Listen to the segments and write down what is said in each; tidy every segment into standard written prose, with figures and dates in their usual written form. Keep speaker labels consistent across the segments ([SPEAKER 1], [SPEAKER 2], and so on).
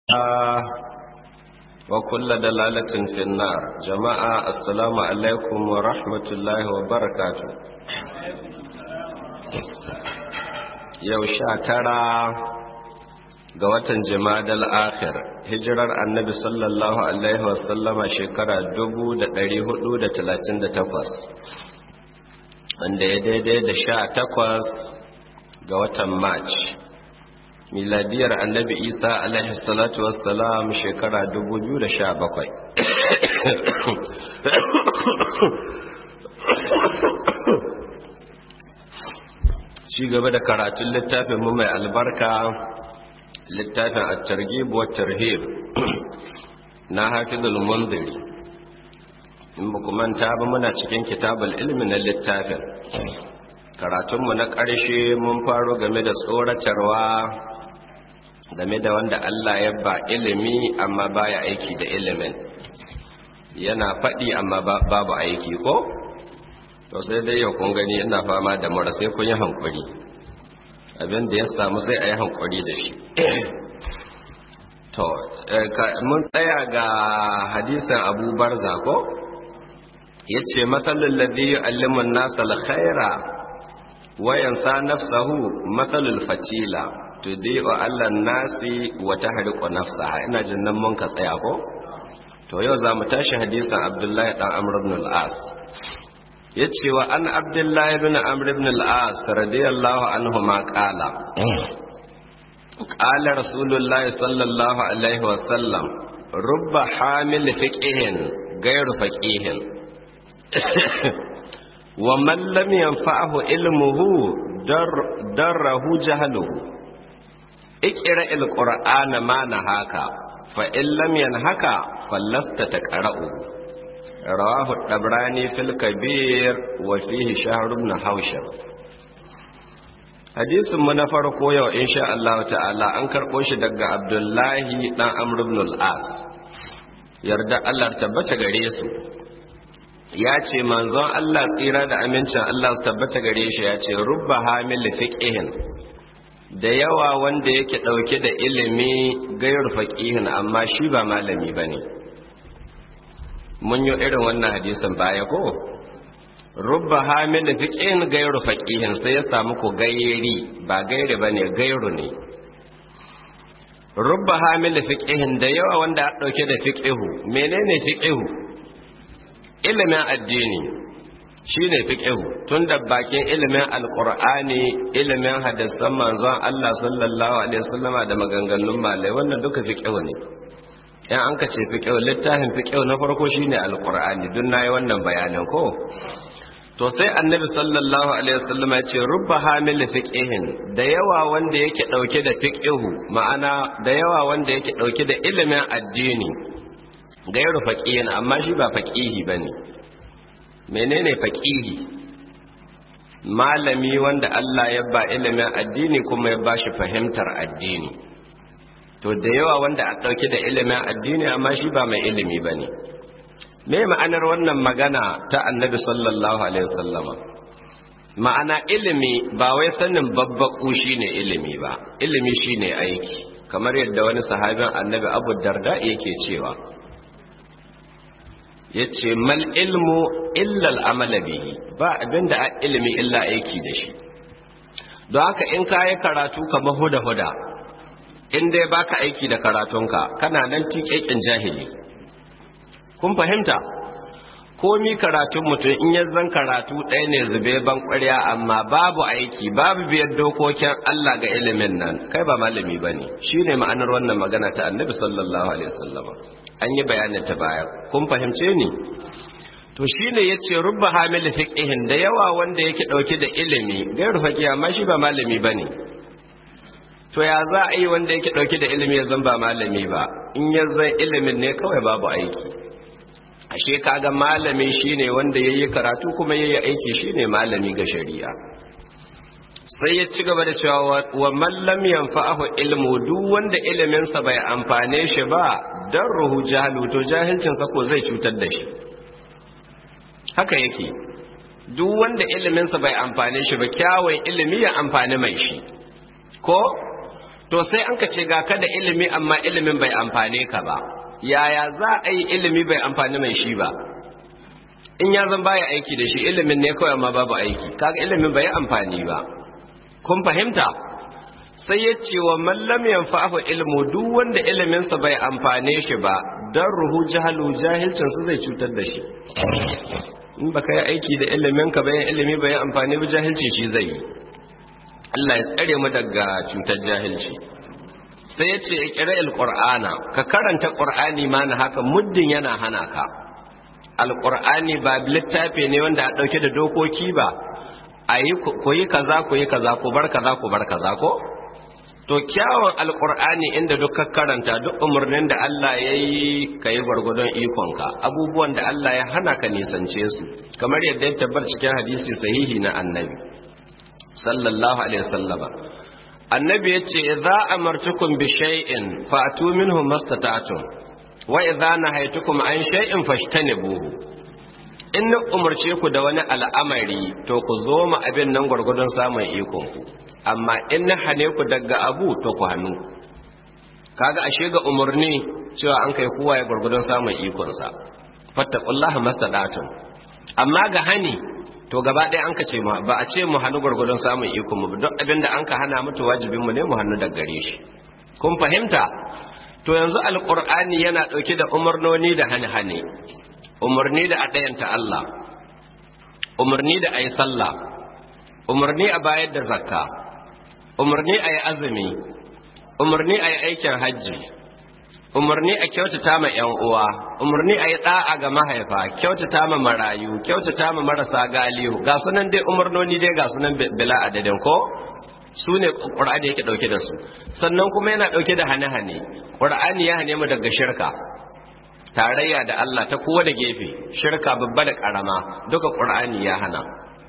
[SPEAKER 1] وكل دلالة في النار. جماعة السلام عليكم ورحمة الله وبركاته. yau 19 ga watan Jumadal Akhir, hijirar Annabi sallallahu alaihi wasallama shekara 1438, wanda ya daidai da 18 ga watan March, miladiyar Annabi Isa alaihi salatu wassalam shekara 2017. Ci gaba da karatun littafin mu mai albarka, littafin at-targhib wa tarhib na Hafizul Mundhiri. In ba ku manta ba, muna cikin kitabul ilmi na littafin. Karatunmu na ƙarshe mun faro game da tsoratarwa game da wanda Allah ya ba ilimi amma baya aiki da ilimin, yana faɗi amma babu aiki ko? To sai dai yau kun gani ina fama da mura, sai kun yi hankuri, abin da ya samu sai a yi hankuri da shi. To mun tsaya ga hadisin Abu Barza ko? Yace matsalul ladhi yu'allimu an-nasa al-khaira wa yansa nafsahu matsalul fatila tudi'u 'ala an-nasi wa tahriqu nafsaha. Ina jin nan mun ka tsaya ko? To yau za mu tashi hadisin Abdullahi dan Amr ibn al-As. Yace wa an Abdullahi ibn Amr ibn al-As radiyallahu anhu ma qala qala Rasulullah sallallahu alaihi wa sallam rubba hamil fiqhin ghayru faqihin wa man lam yanfa'hu ilmuhu darrahu jahluhu iqra al-qur'ana ma nahaka fa in lam yanhaka fallasta taqra'u. rawahu Dabrani fil Kabir wa fihi Shahr ibn Hawshab. Hadisin mu na farko yau insha Allah ta'ala an karbo shi daga Abdullahi dan Amr ibn al-As, yarda Allah tabbata gare su. Ya ce manzon Allah tsira da amincin Allah su tabbata gare shi ya ce rubba hamil fiqhin, da yawa wanda yake dauke da ilimi gairu faqihin amma shi ba malami bane. Mun yi irin wannan hadisin baya ko? Rubba hamil fiqhin gairu faqihin, sai ya samu ku gairi, ba gairi bane, gairu ne. Rubba hamil fiqhin, da yawa wanda ya dauke da fiqhu. Menene fiqhu? Ilimin addini shine fiqhu, tunda bakin ilimin alqur'ani, ilimin hadisan manzon Allah sallallahu alaihi wasallama da maganganun malai, wannan duka fiqhu ne. In an ka ce fiqhu, littafin fiqhu na farko shine alqur'ani, dun nayi wannan bayanin ko? To sai annabi sallallahu alaihi wasallama ya ce rubba hamil fiqhin, da yawa wanda yake dauke da fiqhu, ma'ana da yawa wanda yake dauke da ilimin addini gairu faqihin, amma shi ba faqihi bane. Menene faqihi? Malami wanda Allah ya ba ilimin addini kuma ya ba shi fahimtar addini. To da yawa wanda a dauke da ilimin addini amma shi ba mai ilimi bane. Me ma'anar wannan magana ta Annabi sallallahu alaihi wasallama? Ma'ana ilimi ba wai sanin babbaku shine ilimi ba, ilimi shine aiki, kamar yadda wani sahabin Annabi Abu Darda yake cewa, yace mal ilmu illa al-amal bihi, ba abinda ilimi illa aiki da shi. Don haka in kai karatu kamar huda in dai baka aiki da karatunka kana nan tiƙeƙin jahili. Kun fahimta? Komi karatun mutum in ya zan karatu ɗaya ne zube ban ƙwarya, amma babu aiki, babu biyar dokokin Allah ga ilimin nan, kai ba malami bane. Shine ma'anar wannan magana ta Annabi sallallahu alaihi wasallam. An yi bayanin ta baya. Kun fahimce ni? To shine yace rubba hamil fiqhin, da yawa wanda yake dauke da ilimi gairu faqiya, amma shi ba malami bane. To ya za a yi wanda yake dauke da ilimi ya zan ba malami ba? In ya zan ilimin ne kawai babu aiki. Ashe kaga malami shine wanda yayi karatu kuma yayi aiki, shine malami ga shari'a. Sai ya ci gaba da cewa wa man lam yanfa'ahu ilmu, duk wanda ilimin sa bai amfane shi ba, darruhu jahlu, to jahilcin sa ko zai cutar da shi. Haka yake, duk wanda ilimin sa bai amfane shi ba, kyawun ilimi ya amfani mai shi. Ko to sai an ka ce ga ka da ilimi amma ilimin bai amfane ka ba, yaya za a yi ilimi bai amfani mai shi ba? In ya zan baya aiki da shi, ilimin ne kawai amma babu aiki, kaga ilimin bai amfani ba. Kun fahimta? Sai ya ce wa mallam yanfa'u ilmu, duk wanda iliminsa bai amfane shi ba, dan ruhu jahalu, jahilcin su zai cutar da shi. In baka yi aiki da ilimin ka bayan ilimi bai amfani ba, jahilci shi zai yi. Allah ya tsare mu daga cutar jahilci. Sai ya ce iqra'il qur'ana, ka karanta qur'ani ma na haka muddin yana hana ka. Alqur'ani ba littafi ne wanda a dauke da dokoki ba, ayi koyi kaza koyi kaza, ko bar kaza ko bar kaza ko? To kyawun alqur'ani inda duk ka karanta duk umurnin da Allah yayi kai gurgudun ikonka, abubuwan da Allah ya hana ka nisance su, kamar yadda ya tabbata cikin hadisi sahihi na Annabi sallallahu alaihi wasallama. Annabi yace idza amartukum bi shay'in fa'tu minhu mastata'tum wa idza nahaytukum an shay'in fashtanibuhu. In na umarce ku da wani al'amari to ku zo ma abin nan gurgudun samun ikon ku, amma in na hane ku daga abu to ku hannu. Kaga ashe ga umarni cewa an kai kowa ya gurgudun samun ikon sa, fattaqullaha mastata'tum. Amma ga hani to gaba ɗaya an ka ce ba a ce mu hannu gurgudun samun ikon mu, duk abin da an ka hana mutu wajibin mu ne mu hannu daga gare shi. Kun fahimta? To yanzu alqur'ani yana dauke da umarnoni da hane-hane. Umarni da a ɗayanta Allah, umarni da a yi sallah, umarni a bayar da zakka, umarni a yi azumi, umarni a yi aikin hajji, umarni a kyautata ma ‘yan uwa, umarni a yi ɗa'a ga mahaifa, kyautata ma marayu, kyautata ma marasa galihu, ga sunan dai umarnoni dai ga sunan bila adadin ko? Su ne ƙur'ani yake ɗauke da su. Sannan kuma yana ɗauke da hane-hane. Ƙur'ani ya hane mu daga shirka, tarayya da Allah ta kowa da gefe, shirka babba da ƙarama, duka ƙur'ani ya hana.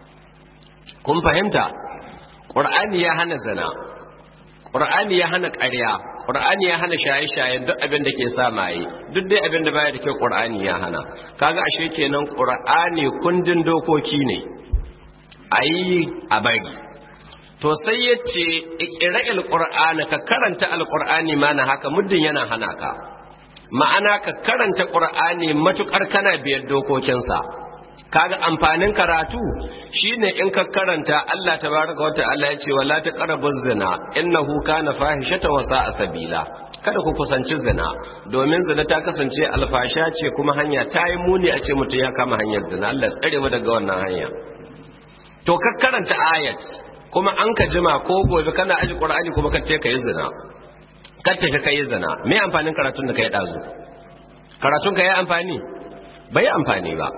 [SPEAKER 1] Kun fahimta? Ƙur'ani ya hana zina, ƙur'ani ya hana ƙarya, ƙur'ani ya hana shaye-shaye, duk abin da ke sa maye, duk dai abin da baya da kyau ƙur'ani ya hana. Kaga ashe kenan ƙur'ani kundin dokoki ne, a yi a bari. To sai ya ce iqra'il qur'ana, ka karanta alqur'ani ma na haka muddin yana hana ka. Ma'ana ka karanta qur'ani matukar kana biyar dokokinsa. Kaga amfanin karatu shine in ka karanta, Allah tabaraka wa ta'ala ya ce wala taqrabuz zina innahu kana fahishatan wa sa'a sabila. Kada ku kusanci zina, domin zina ta kasance alfasha ce kuma hanya ta yi muni a ce mutum ya kama hanyar zina. Allah tsare mu daga wannan hanya. To ka karanta ayat kuma an ka jima ko gobe kana aji qur'ani kuma ka ce ka yi zina, ka tafi ka yi zina, me amfanin karatun da ka yi dazu? Karatun ka yi amfani? Bai amfani ba.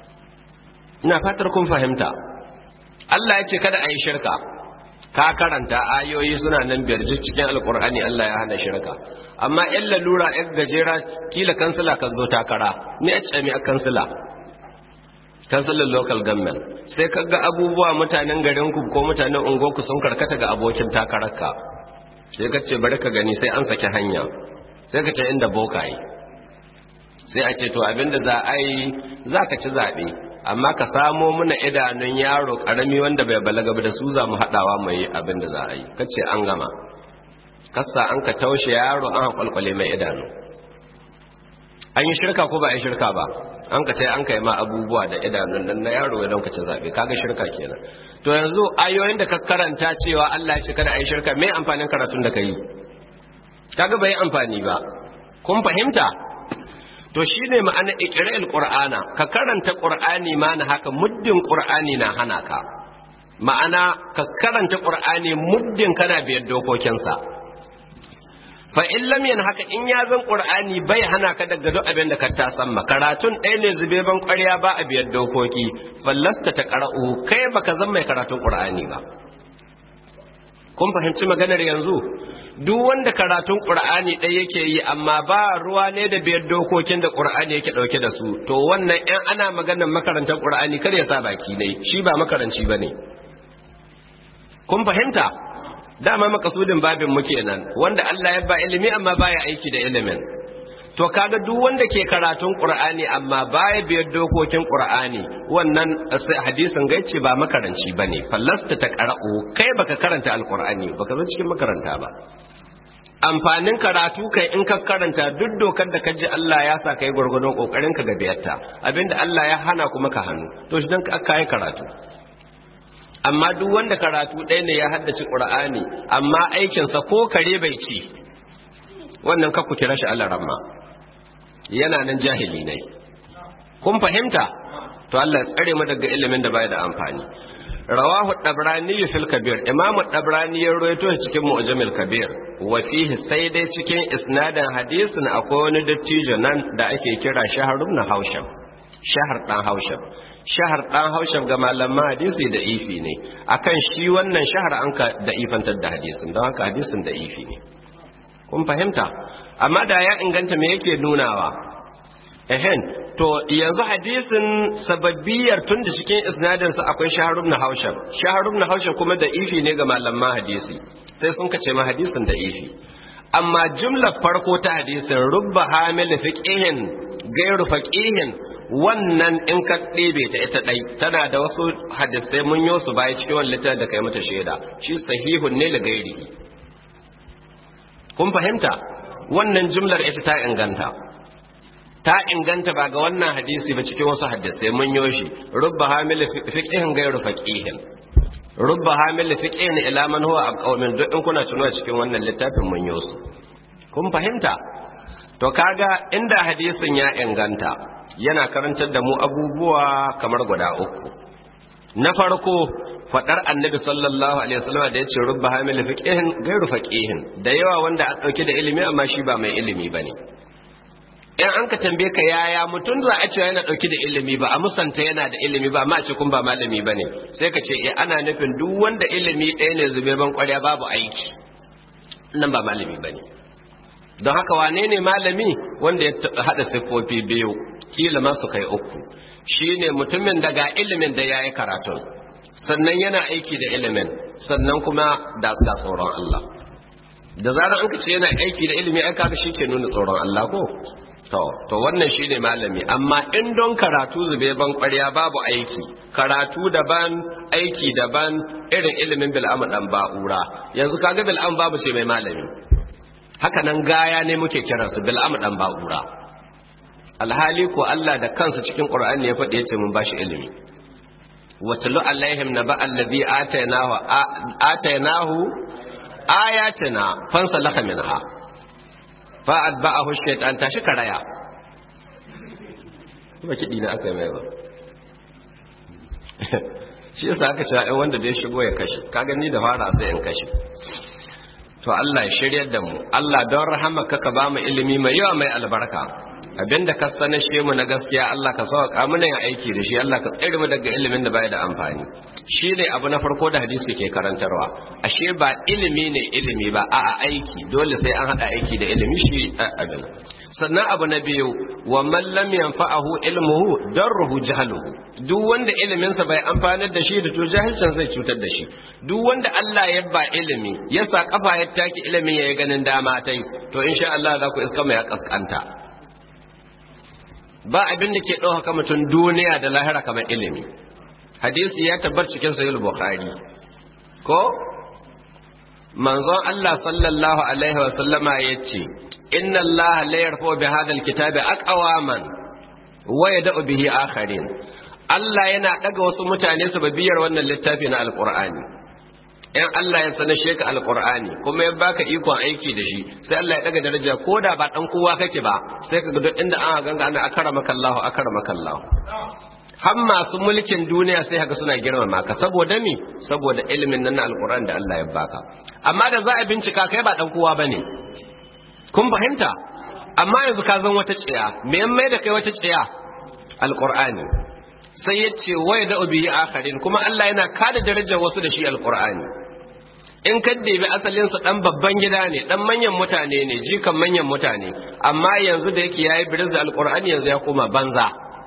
[SPEAKER 1] Ina fatar kun fahimta. Allah ya ce kada a yi shirka, ka karanta ayoyi suna nan biyar cikin alqur'ani Allah ya hana shirka. Amma in lalura in gajera kila kansila ka zo takara, ni a ce mi a kansila, kansilan local government, sai ka ga abubuwa mutanen garinku ko mutanen unguwarku sun karkata ga abokin takararka, sai ka ce bari ka gani, sai an saki hanya, sai ka ce inda bokaye, sai a ce to abinda za a yi za ka ci zaɓe, amma ka samo muna idanun yaro ƙarami wanda bai balaga da su za mu haɗawa mai abinda za a yi. Ka ce an gama, kasa an ka taushe yaro an kwalkwale mai idanu. An yi shirka ko ba a yi shirka ba? An ka an kai ma abubuwa da idanun nan na yaro don ka ci zaɓe, kaga shirka kenan. To yanzu ayoyin da ka karanta cewa Allah ya ce kada a yi shirka, me amfanin karatun da ka yi? Kaga bai amfani ba. Kun fahimta? To shine ma'ana iqra'il qur'ana, ka karanta qur'ani ma na haka muddin qur'ani na hana ka. Ma'ana ka karanta qur'ani muddin kana biyar dokokinsa. Fa in lam haka in ya zan qur'ani bai hana ka daga duk abin da ka tasamma, karatun ɗaya ne zube ban ƙwarya ba a biyar dokoki, fallasta ta qara'u, kai baka zan mai karatun qur'ani ba. Kun fahimci maganar yanzu? Duk wanda karatun qur'ani ɗaya yake yi amma ba ruwa ne da biyar dokokin da qur'ani yake ɗauke da su, to wannan in ana maganar makarantar qur'ani kar ya sa baki ne, shi ba makaranci bane. Kun fahimta? Dama makasudin babin mu kenan, wanda Allah ya ba ilimi amma baya aiki da ilimin. To kaga duk wanda ke karatun Qur'ani amma baya biyar dokokin Qur'ani, wannan hadisin gaice ba makaranci bane. Fallasta ta qara'u, kai baka karanta alqur'ani, baka zo cikin makaranta ba. amfanin karatu kai in ka karanta duk dokar da kaji Allah ya sa kai gurgurdon kokarin ka ga biyarta abinda Allah ya hana kuma ka hannu to shi dan ka yi karatu amma duk wanda karatu ɗaya ne ya haddace Qur'ani amma aikin sa ko kare bai ci wannan ka ku kira shi Allah ramma yana nan jahili ne kun fahimta to Allah ya tsare mu daga ilimin da bai da amfani rawahu dabrani fil kabir imam dabrani ya rawaito cikin mu'jamil kabir wa fihi sai dai cikin isnadin hadisin akwai wani dattijo nan da ake kira shahr ibn haushab shahr dan haushab ga malaman hadisi da ifi ne akan shi wannan shahr an ka da ifantar da hadisin don haka hadisin da ifi ne kun fahimta amma da ya inganta me yake nunawa to yanzu hadisin sababbiyar tun da cikin isnadinsa akwai Shahr ibn Haushab kuma da ifi ne ga malaman hadisi sai sun kace ma hadisin da ifi amma jumlar farko ta hadisin rubba hamil fiqihin gairu faqihin wannan in ka ɗebe ta ita ɗai tana da wasu hadisai mun yi su baya cikin wannan littafin da kai mata shaida shi sahihun ne da gairi kun fahimta wannan jumlar ita ta inganta ba ga wannan hadisi ba cikin wasu hadisai mun yi shi rubba hamil fiqihin gairu faqihin rubba hamil fiqihin ila man huwa aqawmin duk in kuna tunawa cikin wannan littafin mun yi su kun fahimta to kaga inda hadisin ya inganta yana karantar da mu abubuwa kamar guda uku na farko fadar annabi sallallahu alaihi wasallam da yace rubba hamil fiqihin gairu faqihin da yawa wanda a dauke da ilimi amma shi ba mai ilimi bane in an ka tambaye ka yaya mutum za a cewa yana dauke da ilimi ba a musanta yana da ilimi ba amma a ce kun ba malami bane sai ka ce ana nufin duk wanda ilimi ɗaya ne zube ban kwarya babu aiki nan ba malami bane don haka wane ne malami wanda ya hada siffofi biyu kila ma su kai uku shine mutumin daga ilimin da yayi karatu sannan yana aiki da ilimin sannan kuma da tsoron Allah da zarar an ce yana aiki da ilimi ai kaga shike nuna tsoron Allah ko to wannan shine malami amma in don karatu zube ban ƙwarya babu aiki karatu daban aiki daban irin ilimin bil'am dan ba'ura yanzu kaga bil'am babu ce mai malami haka nan gaya ne muke kiransu bil'am dan ba'ura alhali ko Allah da kansa cikin Qur'ani ya faɗi yace mun bashi ilimi watlu alaihim naba allazi atainahu ayatina fansalakha minha fa atba'ahu shaytan tashi karaya kuma kidi na aka mai ba shi yasa aka ce ai wanda bai shigo ya kashe kaga ni da fara sai in kashe to Allah ya shiryar da mu Allah don rahamaka ka ba mu ilimi mai yawa mai albarka abinda ka sanashe mu na gaskiya Allah ka sauka mana yin aiki da shi Allah ka tsare mu daga ilimin da bai da amfani shi ne abu na farko da hadisi ke karantarwa ashe ba ilimi ne ilimi ba a'a aiki dole sai an hada aiki da ilimi shi abin sannan abu na biyu wa man lam yanfa'ahu ilmuhu darruhu jahluhu duk wanda ilimin sa bai amfanar da shi da to jahilcin zai cutar da shi duk wanda Allah ya ba ilimi ya sa kafa ya taki ilimin yayi ganin dama tai to insha Allah za ku iska mai ya kaskanta ba abin da ke ɗauka mutum duniya da lahira kamar ilimi hadisi ya tabbar cikin sahih bukhari ko manzon Allah sallallahu alaihi wa sallama yace inna Allah la yarfu bi hadha alkitabi aqwaman wa yad'u bihi akharin Allah yana daga wasu mutane sababiyar wannan littafi na alqur'ani in Allah ya sanar sheka alqur'ani kuma ya baka ikon aiki da shi sai Allah ya daga daraja koda ba dan kowa kake ba sai ka ga duk inda an ganga ana akramakallahu har masu mulkin duniya sai haka suna girmama ka saboda me saboda ilimin nan na alqur'ani da Allah ya baka amma da za a bincika kai ba dan kowa bane kun fahimta amma yanzu ka zan wata tsiya me yan mai da kai wata tsiya alqur'ani sai yace waya da ubi akharin kuma Allah yana kada darajar wasu da shi alqur'ani in ka debi asalin su dan babban gida ne dan manyan mutane ne jikan manyan mutane amma yanzu da yake yayi biriz da alqur'ani yanzu ya koma banza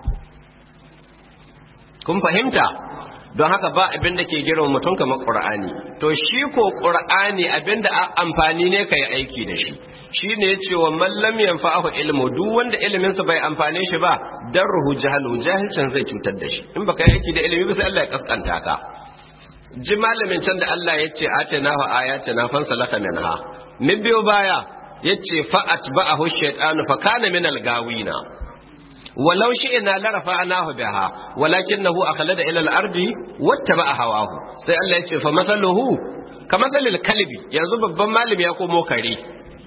[SPEAKER 1] kun fahimta don haka ba abin da ke girma mutum kamar qur'ani to shi ko qur'ani abin da amfani ne kai aiki da shi shine yace wa man lam yanfa'ahu ilmu duk wanda ilimin sa bai amfane shi ba darruhu jahlu jahilcin zai cutar da shi in baka yi aiki da ilimi ba sai Allah ya kaskanta ka ji malamin can da Allah ya ce atana wa ayatina fansalaka minha min biyo baya yace fa atba'ahu shaytanu fa kana min al-gawina walau shi'na la rafa'nahu biha walakinahu akhlada ila al-ardi wattaba'a hawahu sai Allah yace fa mathaluhu kamathalil kalbi yanzu babban malami ya komo kare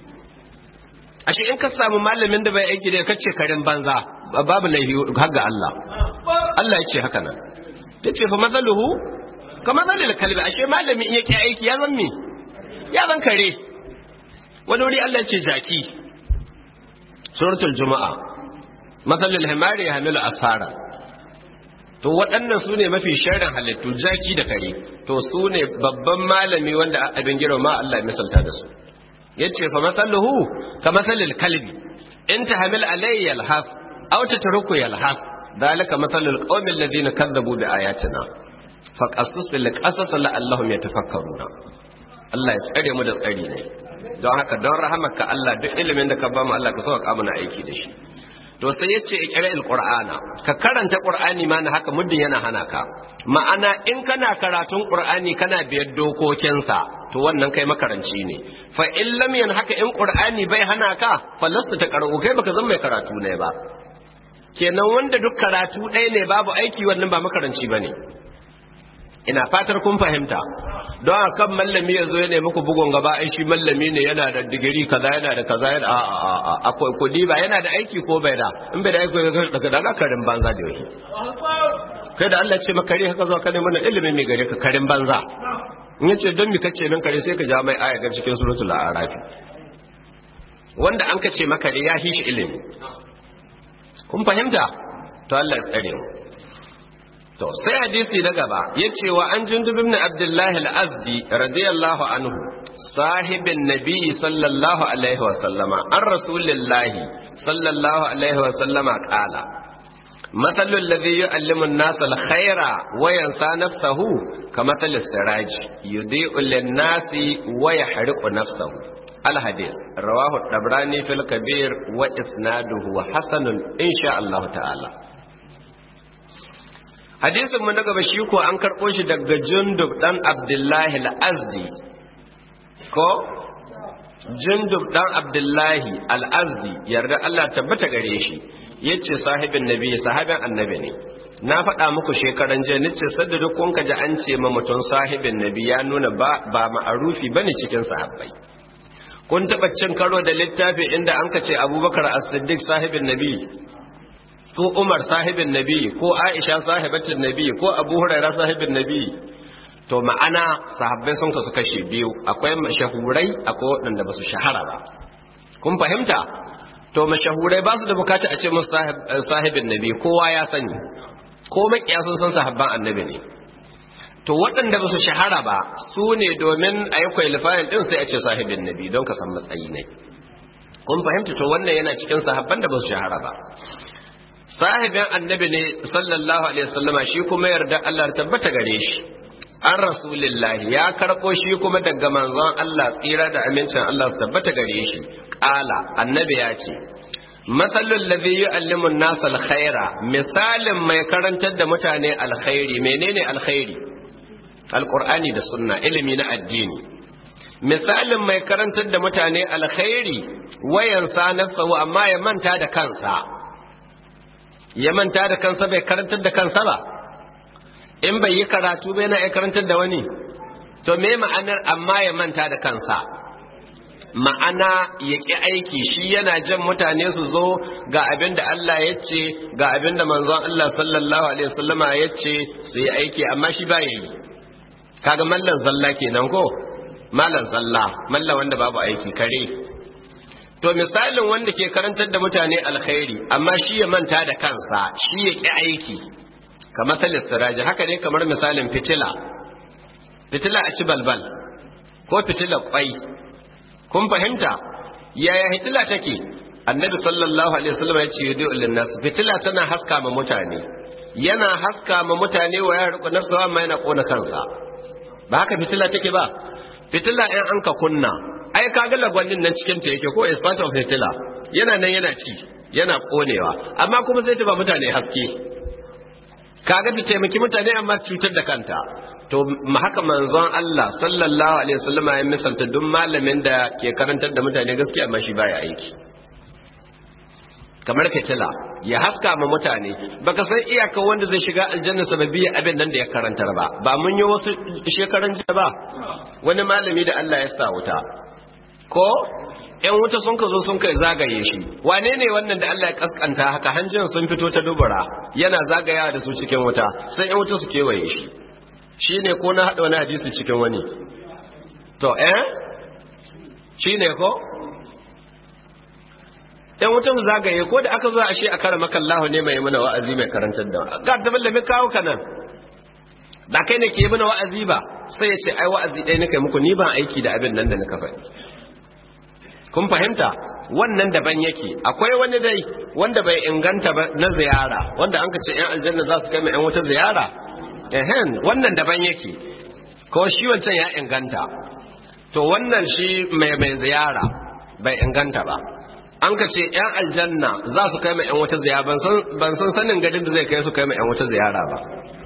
[SPEAKER 1] ashe in ka samu malamin da bai aiki da kace karen banza babu laifi har ga Allah Allah yace haka nan yace fa mathaluhu kamathalil kalbi ashe malami in yake aiki ya zan me ya zan kare wani wuri Allah yace jaki suratul juma'a mathalul himari yahmilu asfara to waɗannan su ne mafi sharrin halittu jaki da kare to su ne babban malami wanda abin girma Allah ya misalta da su yace fa mathaluhu ka mathalil kalbi in tahmil alayhi yalhaf aw tatruku yalhaf dalika mathalul qaumil ladina kadzabu bi ayatina fa qasas bil qasas la'allahum yatafakkaruna Allah ya tsare mu da tsari ne don haka don rahamarka Allah duk ilimin da ka ba mu Allah ka sauka mana aiki da shi to sai yace iqra'il qur'ana ka karanta qur'ani ma na haka muddin yana hana ka ma'ana in kana karatun qur'ani kana biyar dokokinsa to wannan kai makaranci ne fa in lam yan haka in qur'ani bai hana ka falasta ta karu kai baka zama mai karatu ne ba kenan wanda duk karatu ɗaya ne babu aiki wannan ba makaranci bane ina fatar kun fahimta don akan mallami ya zo ya nemi ku bugun gaba ai shi mallami ne yana da digiri kaza yana da kaza yana akwai kudi ba yana da aiki ko bai da in bai da aiki daga daga karin banza da yake kai da Allah ce maka kare haka zo ka nemi ilimin mai gare ka karin banza in yace don mi kace nan kare sai ka ja mai aya ga cikin suratul a'raf wanda an kace maka ya hishi ilimi kun fahimta to Allah ya tsare mu to sai hadisi na gaba yace wa an Jundub ibn Abdullah al-Azdi radiyallahu anhu sahibin nabi sallallahu alaihi wa sallama an rasulillahi sallallahu alaihi wa sallama qala مثل الذي يعلم الناس الخير وينسى نفسه كمثل السراج يضيء للناس ويحرق نفسه الحديث رواه الطبراني في الكبير وإسناده حسن إن شاء الله تعالى hadisin mu na gaba shi ko an karɓo shi daga Jundub dan Abdullahi al-Azdi ko Jundub dan Abdullahi al-Azdi yarda Allah tabbata gare shi yace sahibin nabi sahabin annabi ne na faɗa muku shekaran jiya nace sadda duk kun ka ji an ce ma mutum sahibin nabi ya nuna ba ma'arufi bane cikin sahabbai kun taɓa cin karo da littafi inda an ka ce Abubakar as-Siddiq sahibin nabi ko Umar sahibin nabi ko Aisha sahibatin nabi ko Abu Hurairah sahibin nabi to ma'ana sahabbai sun kasu kashe biyu akwai mashahurai akwai waɗanda ba su shahara ba kun fahimta to mashahurai ba su da bukata a ce musu sahibin nabi kowa ya sani ko makiya sun san sahabban annabi ne to waɗanda ba su shahara ba su ne domin a yi kwalifayin ɗin sai a ce sahibin nabi don ka san matsayi ne kun fahimta to wannan yana cikin sahabban da ba su shahara ba sahibin annabi ne sallallahu alaihi wasallama shi kuma yarda Allah tabbata gare shi an rasulillahi ya karɓo shi kuma daga manzon Allah tsira da amincin Allah su tabbata gare shi ƙala annabi ya ce masalul ladhi yu'allimu an-nas al-khaira misalin mai karantar da mutane alkhairi menene alkhairi alqur'ani da sunna ilimi na addini misalin mai karantar da mutane alkhairi wayansa nafsahu amma ya manta da kansa bai karantar da kansa ba in bai yi karatu ba yana iya karantar da wani to me ma'anar amma ya manta da kansa ma'ana ya ƙi aiki shi yana jan mutane su zo ga abin da Allah ya ce ga abin da manzon Allah sallallahu alaihi wasallama ya ce su yi aiki amma shi ba yi kaga mallan zalla kenan ko mallan zalla mallan wanda babu aiki kare to misalin wanda ke karantar da mutane alkhairi amma shi ya manta da kansa shi ya ƙi aiki kamar salis siraji haka ne kamar misalin fitila a ci balbal ko fitila kwai kun fahimta yaya fitila take annabi sallallahu alaihi wasallam ya ce yudu linnas fitila tana haska ma mutane yana haska ma mutane wa ya riƙo nafsawa amma yana kona kansa ba haka fitila take ba fitila in an ka kunna ai kaga lagwannin nan cikin ta yake ko is part of fitila yana nan yana ci yana konewa amma kuma sai ta ba mutane haske kaga ta taimaki mutane amma cutar da kanta to haka manzon Allah sallallahu alaihi wasallam ya misalta duk malamin da ke karantar da mutane gaskiya amma shi baya aiki kamar fitila ya haska ma mutane baka san iyaka wanda zai shiga aljanna sababiyya abin nan da ya karantar ba mun yi wasu shekaran jiya ba wani malami da Allah ya sa wuta ko ‘yan wuta sun ka zo sun kai zagaye shi wane ne wannan da Allah ya kaskanta haka hanjin sun fito ta dubura yana zagaya da su cikin wuta sai ‘yan wuta su kewaye shi shi ne ko na haɗa wani hadisi cikin wani to shi ne ko ‘yan wuta mu zagaye ko da aka zo a shi a kara makallahu ne mai mana wa'azi mai karantar da ga da mallamin kawo ka nan ba kai ne ke mana wa'azi ba sai ya ce ai wa'azi ɗaya nake muku ni ban aiki da abin nan da nika faɗi kun fahimta wannan daban yake akwai wani dai wanda bai inganta ba na ziyara wanda an ka ce yan aljanna za su kai mai yan wata ziyara wannan daban yake ko shi wancan ya inganta to wannan shi mai ziyara bai inganta ba an ka ce yan aljanna za su kai mai yan wata ziyara ban san sanin gadin da zai kai su kai mai yan wata ziyara ba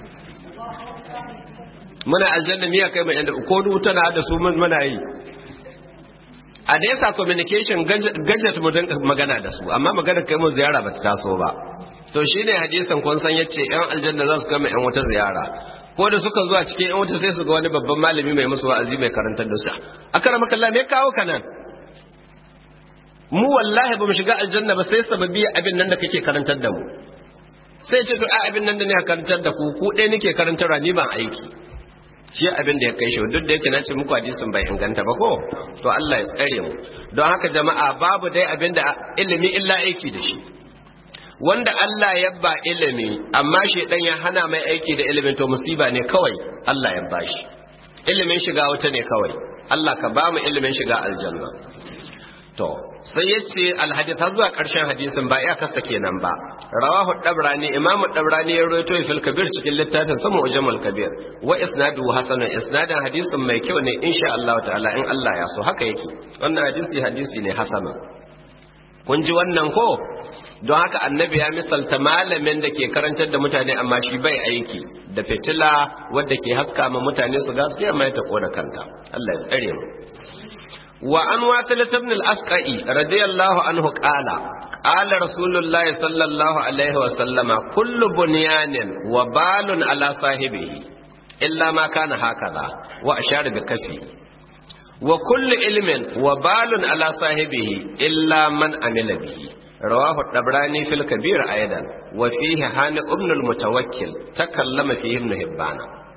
[SPEAKER 1] muna aljanna miya kai mai yan ko duta na da su muna yi a da yasa communication gadget mu dinka magana da su amma magana kai mu ziyara ba ta taso ba to shine hadisin kun san yace yan aljanna za su kai yan wata ziyara ko da suka zuwa cikin yan wata sai su ga wani babban malami mai musu wa'azi mai karantar da su akramaka Allah me kawo kanan mu wallahi ba mu shiga aljanna ba sai sababi abin nan da kake karantar da mu sai ce to abin nan da ne karantar da ku ɗaya nake karantarwa ni ban aiki shi abin da ya kai shi duk da yake na ce muku hadisin bai inganta ba ko to Allah ya tsare mu don haka jama'a babu dai abin da ilimi illa aiki da shi wanda Allah ya ba ilimi amma shedan ya hana mai aiki da ilimin to musiba ne kawai Allah ya bashi ilimin shiga wata ne kawai Allah ka ba mu ilimin shiga aljanna to sai yace alhadith har zuwa karshen hadisin ba iya kasa kenan ba rawahu dabrani imamu dabrani ya rawaito fil kabir cikin littafin sama ujamul kabir wa isnadu hasanun isnadan hadisin mai kyau ne insha Allah ta'ala in Allah ya so haka yake wannan hadisi ne hasanun kun ji wannan ko don haka annabi ya misalta malamin da ke karantar da mutane amma shi bai aiki da fitila wadda ke haska ma mutane su gaskiya mai ta kona kanta Allah ya tsare mu wa an wasilata ibn al-asqai radiyallahu anhu qala qala rasulullahi sallallahu alaihi wa sallama kullu bunyanin wa balun ala sahibihi illa ma kana hakaza wa ashara bi kafi wa kullu ilmin wa balun ala sahibihi illa man amila bihi rawahu ad-dabrani fil kabir aidan wa fihi hani ibn al-mutawakkil takallama fihi ibn hibban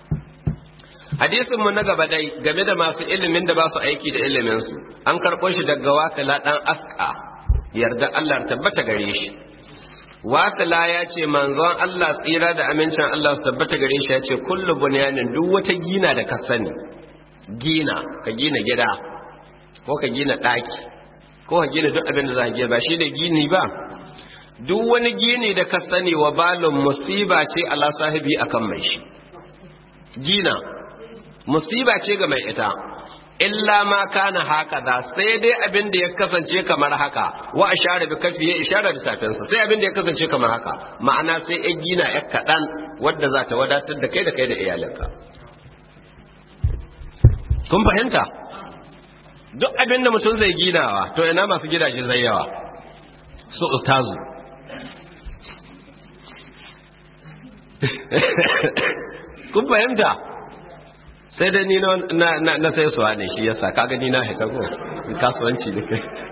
[SPEAKER 1] hadisin mu na gaba dai game da masu ilimin da ba su aiki da ilimin su an karɓo shi daga wasila dan aska yarda Allah tabbata gare shi wasila ya ce manzon Allah tsira da amincin Allah su tabbata gare shi ya ce kullu bunyanin duk wata gina da ka sani gina ka gina gida ko ka gina ɗaki ko ka gina duk abin da za ka gina ba shi da gini ba duk wani gini da ka sani wa balun musiba ce ala sahibi akan mai shi gina musiba ce ga mai ita illa ma kana haka da sai dai abin da ya kasance kamar haka wa ashara bi kafi ya ishara da tafinsa sai abin da ya kasance kamar haka ma'ana sai ya gina ya kaɗan wadda za ta wadatar da kai da iyalinka kun fahimta duk abin da mutum zai ginawa to ina masu gidaje zai yawa su utazu kun fahimta sai dai ni na sai suwa ne shi yasa kaga ni na hita ko kasuwanci ne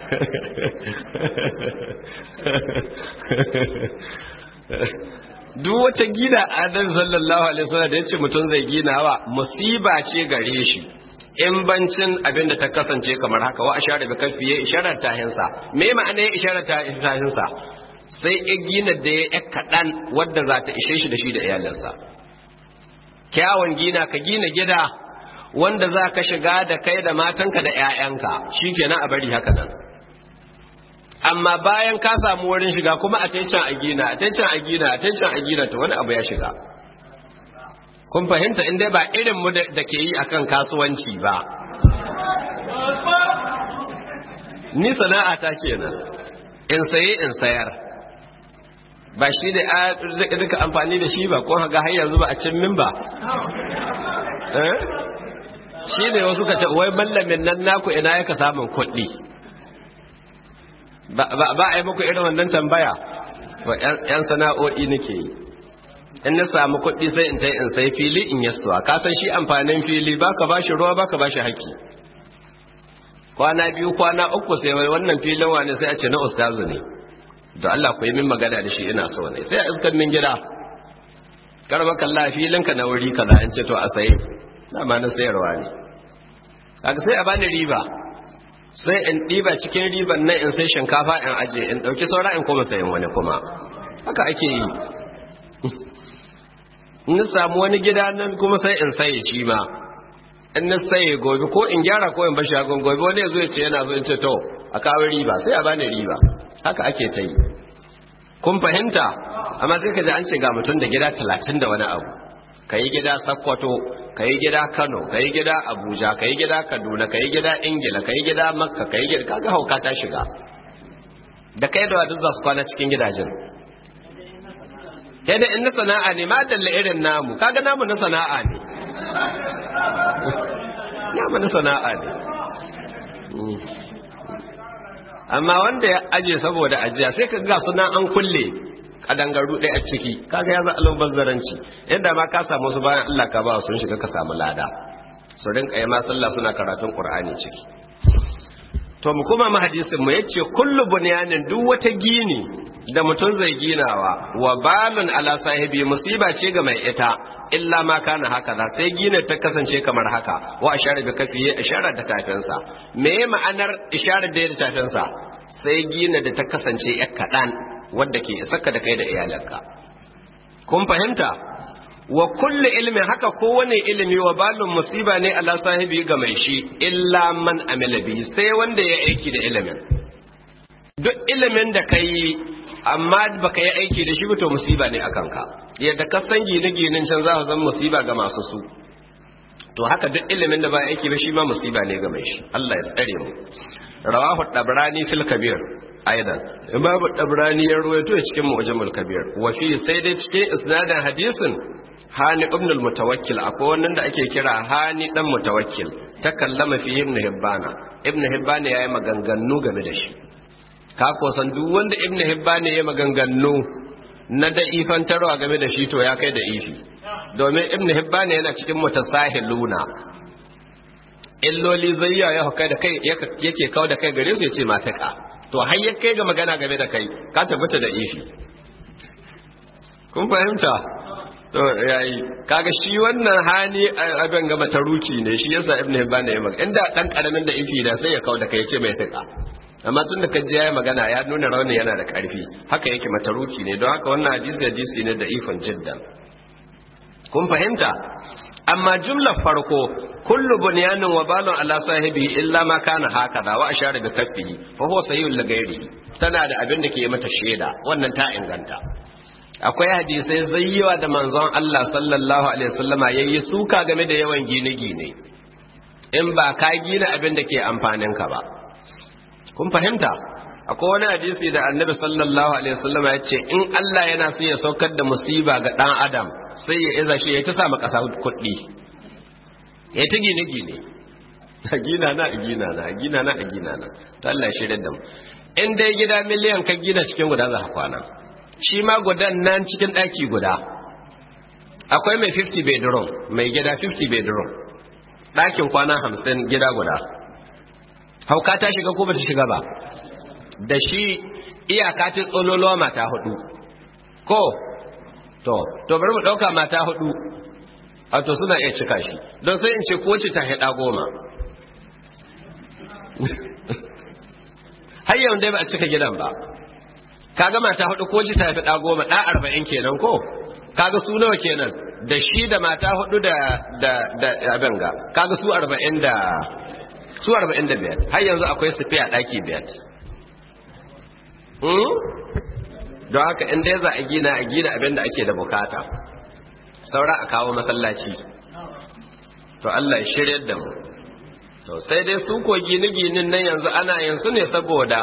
[SPEAKER 1] duk wata gina adal sallallahu alaihi wasallam da yace mutum zai ginawa musiba ce gare shi in bancin abin da ta kasance kamar haka wa ashara bi kafi ya isharar tahinsa me ma'ana ya isharar tahinsa sai ya gina da ya kaɗan wadda za ta ishe shi da shi da iyalinsa kyawun gina ka gina gida wanda za ka shiga da kai da matanka da 'ya'yanka shi kenan a bari haka nan amma bayan ka samu wurin shiga kuma a taicin a gina a taicin a gina a taicin a gina ta wani abu ya shiga kun fahimta inda ba irin mu da ke yi akan kasuwanci ba ni sana'a ta kenan in saye in sayar ba shi da duka amfani da shi ba ko ga har yanzu ba a cin min ba shi ne wasu ka ce wai mallamin nan naku ina yaka samun kuɗi ba a yi muku irin wannan tambaya ba yan sana'o'i nake yi in na samu kuɗi sai in in sai fili in yasuwa ka san shi amfanin fili baka bashi ruwa baka bashi haƙi kwana 2 kwana 3 sai wai wannan filin wani sai a ce na ustazu ne da Allah ku yi min magana da shi ina so ne sai a iskan min gida karba kalla filinka na wuri kaza in ce to a saye dama na sayarwa ne kaga sai a bani riba sai in ɗiba cikin riban nan in sai shinkafa in aje in ɗauki saura in kuma sayan wani kuma haka ake yi in samu wani gida nan kuma sai in saye shi ma in na saye gobe ko in gyara ko in bashi hagun gobe wani ya zo ya ce yana zo in ce to a kawo riba sai a bani riba haka ake ta yi kun fahimta amma sai ka ji an ce ga mutum da gida 30 da wani abu ka yi gida Sokoto ka yi gida Kano ka yi gida Abuja ka yi gida Kaduna ka yi gida Ingila ka yi gida Makka ka yi gida kaga hauka ta shiga da kai da wadda za su kwana cikin gidajen kai da in na sana'a ne ma dalla irin namu kaga namu na sana'a ne namu na sana'a ne amma wanda ya aje saboda ajiya sai ka ga sunan an kulle kadangaru ɗaya a ciki kaga ya za almubazzaranci yadda ma ka samu su bayan Allah ka ba sun shiga ka samu lada su rinka yi ma sallah suna karatun Qur'ani ciki to mu kuma mu hadisin mu yace kullu bunyanin duk wata gini da mutum zai ginawa wa balun ala sahibi musiba ce ga mai ita illa ma kana haka da sai gina ta kasance kamar haka wa ashara bi kafiye ishara da tafinsa me ma'anar ishara da tafinsa sai gina da ta kasance yak kadan wadda ke isarka da kai da iyalanka kun fahimta wa kullu ilmi haka kowane ilimi wa balun musiba ne ala sahibi ga mai shi illa man amila bi sai wanda ya aiki da ilimin duk ilimin da kai amma baka yi aiki da shi ba to musiba ne akan ka yadda ka san gine-ginen can za su zama musiba ga masu su to haka duk ilimin da ba aiki ba shi ma musiba ne ga mai shi Allah ya tsare mu rawahu dabrani fil kabir aidan imam dabrani ya ruwaito cikin mu'jamul kabir wa fi sai dai cikin isnadin hadisin hani ibn al-mutawakkil akwai wannan da ake kira hani dan mutawakkil takallama fi ibn hibbana ibn hibbana yayi maganganu game da shi ka ko san duk wanda ibn hibbana yayi maganganu na da ifantarwa game da shi to ya kai da ifi domin ibn hibbana yana cikin mutasahiluna illoli zayya ya kai da kai yake kawo da kai gare su yace mataka to har ya kai ga magana game da kai ka tabbata da ifi kun fahimta to yayi kaga shi wannan hani abin ga mataruki ne shi yasa ibnu hibban ya magana inda dan karamin da ifi da sai ya kawo da kai yace mai tsaka amma tun da kaji yayi magana ya nuna rauni yana da karfi haka yake mataruki ne don haka wannan hadisi ne da ifan jiddan kun fahimta amma jumlar farko kullu bunyanin wa balun ala sahibi illa ma kana hakada wa ashara bi kaffihi fa huwa sayyul lagairi tana da abin da ke mata sheda wannan ta inganta akwai hadisai zayyawa da manzon Allah sallallahu alaihi wasallama yayi suka game da yawan gine-gine in ba ka gina abin da ke amfanin ka ba kun fahimta akwai wani hadisi da annabi sallallahu alaihi wasallama ya ce in Allah yana so ya saukar da musiba ga dan adam sai ya iza shi ya ta sa maka kuɗi ya ta gine-gine a gina na a gina na a gina na a gina na to Allah ya shirya da mu in dai gida miliyan ka gina cikin guda za ka kwana shi ma gudan nan cikin ɗaki guda akwai mai 50 bedroom mai gida 50 bedroom ɗakin kwana 50 gida guda hauka ta shiga ko ba ta shiga ba da shi iyaka ta tsololuwa mata 4 ko to bari mu ɗauka mata 4 to suna iya cika shi don sai in ce ko ce ta haɗa 10 har yau dai ba a cika gidan ba kaga mata 4 ko ce ta haɗa 10 ɗa 40 kenan ko kaga su nawa kenan da shi da mata 4 da abin ga kaga su 40 da su 45 har yanzu akwai sufiya ɗaki 5 don haka in dai za a gina abin da ake da bukata saura a kawo masallaci to Allah ya shiryar da mu to sai dai su ko gine-ginin nan yanzu ana yanzu ne saboda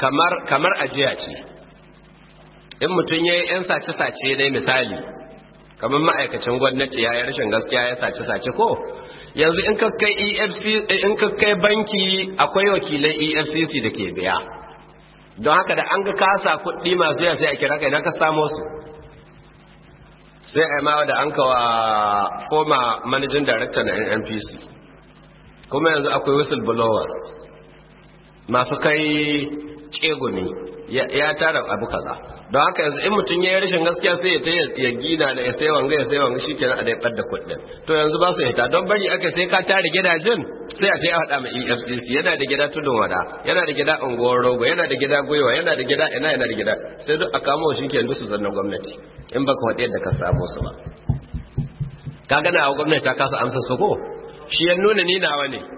[SPEAKER 1] kamar ajiya ce in mutum ya yi 'yan sace-sace ne misali kamar ma'aikacin gwamnati ya yi rashin gaskiya ya sace ko yanzu in ka kai in ka kai banki akwai wakilan EFCC da ke biya don haka da an ga kasa kuɗi masu yawa sai a kira kai na ka samo su sai a yi mawa da an kawa former managing director na NNPC kuma yanzu akwai whistleblowers masu kai tsegumi ya tara abu kaza don haka yanzu in mutum ya yi rashin gaskiya sai ya gina da ya sai wanga shi kenan a da ya ɓadda kuɗin to yanzu ba su hita don bari aka sai ka tare gidajen sai a ce a haɗa ma EFCC yana da gida tudun wada yana da gida unguwar rogo yana da gida gwiwa yana da gida yana da gida sai duk a kamo shi kenan su zanna gwamnati in baka waɗe yadda ka samu su ba ka gana a gwamnati ta kasa amsa su ko shi ya nuna ni nawa ne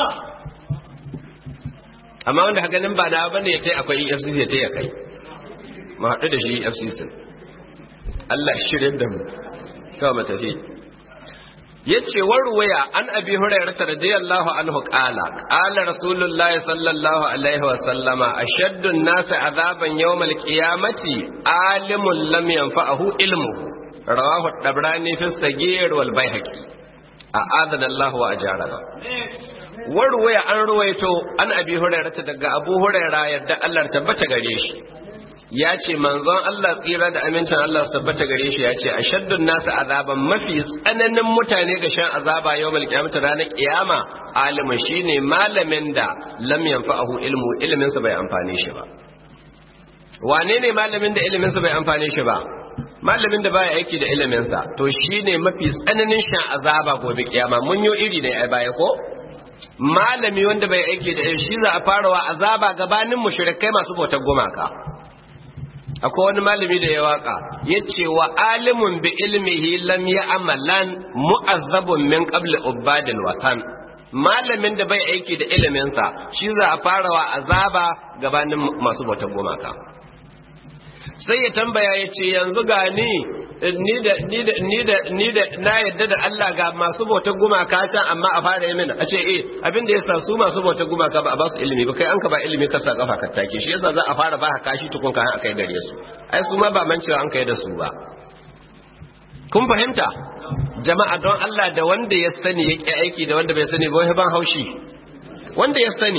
[SPEAKER 1] amma wanda haka nan ba na bane ya kai akwai EFCC ya ya kai mu haɗu da shi EFCC Allah shirye da mu kawai mu tafi yace warwaya an abi hurairah radiyallahu anhu qala rasulullah sallallahu alaihi wa sallama ashaddu an-nas azaban yawm al-qiyamati alimun lam yanfa'ahu ilmuhu rawahu at-tabrani fi as-saghir wal bayhaqi a'adana Allah wa ajarana warwaya an ruwaito an abi hurairah daga abu hurairah yadda Allah tabbata gare shi ya ce manzon Allah tsira da amincin Allah su tabbata gare shi ya ce ashaddun nasu azaban mafi tsananin mutane ga shan azaba yawmal qiyamah ranar kiyama alimin shine malamin da lam yanfa'ahu ilmu ilimin sa bai amfane shi ba wane ne malamin da ilimin sa bai amfane shi ba malamin da baya aiki da ilimin sa to shine mafi tsananin shan azaba gobe kiyama mun yo iri ne ai baya ko malami wanda bai aiki da shi za a farawa azaba gabanin mushrikai masu bautar gumaka akwai wani malami da ya waka ya ce wa alimun bi ilmihi lam ya amalan mu'azzabun min qabli ubadil watan malamin da bai aiki da iliminsa shi za a farawa azaba gabanin masu bautar gumaka sai ya tambaya ya ce yanzu ga ni da na yadda da Allah ga masu bautar gumaka can amma a fara yi mini a ce abin da yasa su masu bautar gumaka ba a ba su ilimi ba kai an ka ba ilimi ka sa kafa ka take shi yasa za a fara ba kashi tukun kayan akai gare su ai su ma ba mancewa an kai da su ba kun fahimta jama'a don Allah da wanda ya sani yake aiki da wanda bai sani ba wai ban haushi wanda ya sani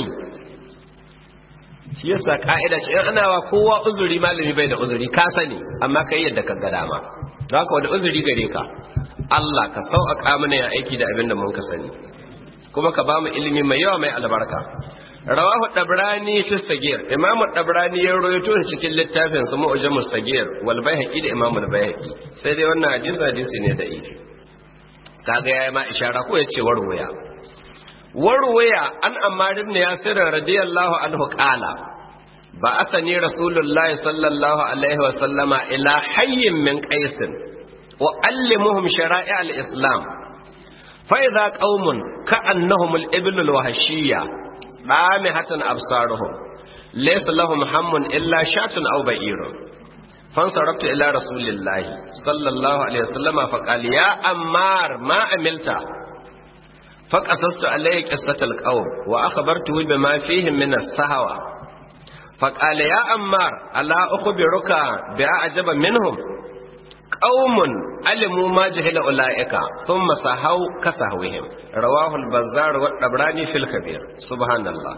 [SPEAKER 1] shi yasa ka'ida ce in ana wa kowa uzuri malami bai da uzuri ka sani amma kai yadda ka ga dama don haka wanda uzuri gare ka Allah ka sauƙaƙa mana ya aiki da abin da mun ka sani kuma ka ba mu ilimi mai yawa mai albarka rawahu dabrani fi sagir imamu dabrani ya rawaito cikin littafin sa mu'jamus sagir wal bayhaqi da imamu bayhaqi sai dai wannan hadisi ne da ifi kaga yayi ma ishara ko yace warwaya an ammar ibn yasir radiyallahu anhu qala ba'athani rasulullahi sallallahu alaihi wa sallama ila hayyin min qais wa allimuhum shara'i al-islam fa idha qaumun ka'annahum al-ibl al-wahshiyya damihatan absaruhum laysa lahum hammun illa shatun aw ba'irun fansarabtu ila rasulillahi sallallahu alaihi wa sallama fa qala ya ammar ma amilta فقصصت عليه قصة القوم وأخبرته بما فيهم من السهوة فقال يا أمار ألا أخبرك بأعجب منهم قوم علموا ما جهل أولئك ثم سهوا كسهوهم رواه البزار والطبراني في الكبير سبحان الله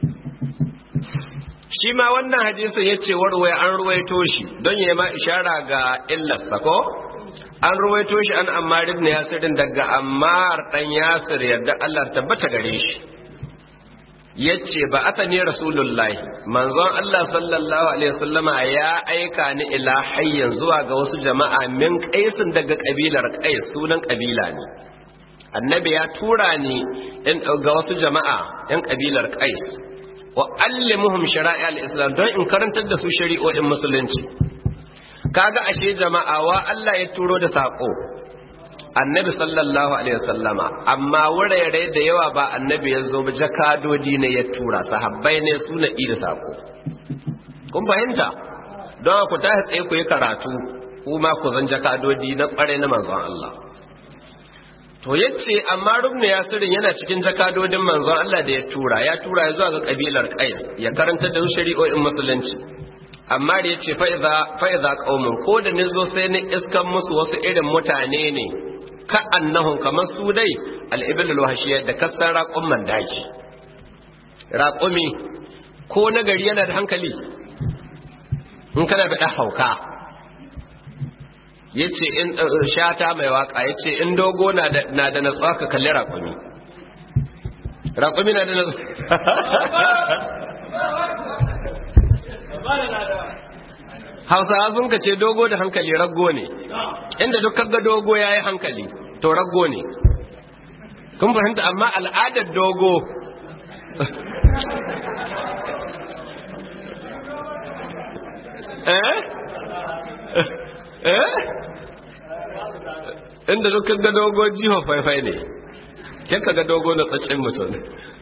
[SPEAKER 1] shi ma wannan hadisin yace warwaye an ruwaito shi don yayi ma ishara ga illarsa ko an ruwaito shi an Ammar ibn Yasir daga Ammar dan Yasir yadda Allah tabbata gare shi yace ba atani rasulullahi manzon Allah sallallahu alaihi wasallama ya aika ni ila hayyan zuwa ga wasu jama'a min qaisin daga kabilar qais sunan kabila ne annabi ya tura ni ga wasu jama'a yan kabilar qais wa allimuhum shara'i al-islam don in karantar da su shari'o'in musulunci kaga ashe jama'a wa Allah ya turo da sako annabi sallallahu alaihi wasallama amma wurare da yawa ba annabi ya zo ba jakadodi ne ya tura sahabbai ne su na da sako kun fahimta don ku ta tsaye ku yi karatu kuma ku zan jakadodi na kware na manzon Allah to yace amma rubnu yasirin yana cikin jakadodin manzon Allah da ya tura ya zuwa ga kabilar Qais ya karanta da shari'o'in musulunci amma da yace fa idza qaumun ko da nizo sai ni iskan musu wasu irin mutane ne ka annahum kamar su dai al-ibil al-wahshiyya da kasar raqumman daji raqumi ko na gari yana da hankali in kana da hauka yace in shata mai waka yace in dogo na da natsuwa ka kalli raqumi na da natsuwa Hausawa sun kace dogo da hankali raggo ne inda duk kaga dogo yayi hankali to raggo ne kun fahimta amma al'adar dogo inda duk kaga dogo jiho faifai ne kai kaga dogo na tsacin mutum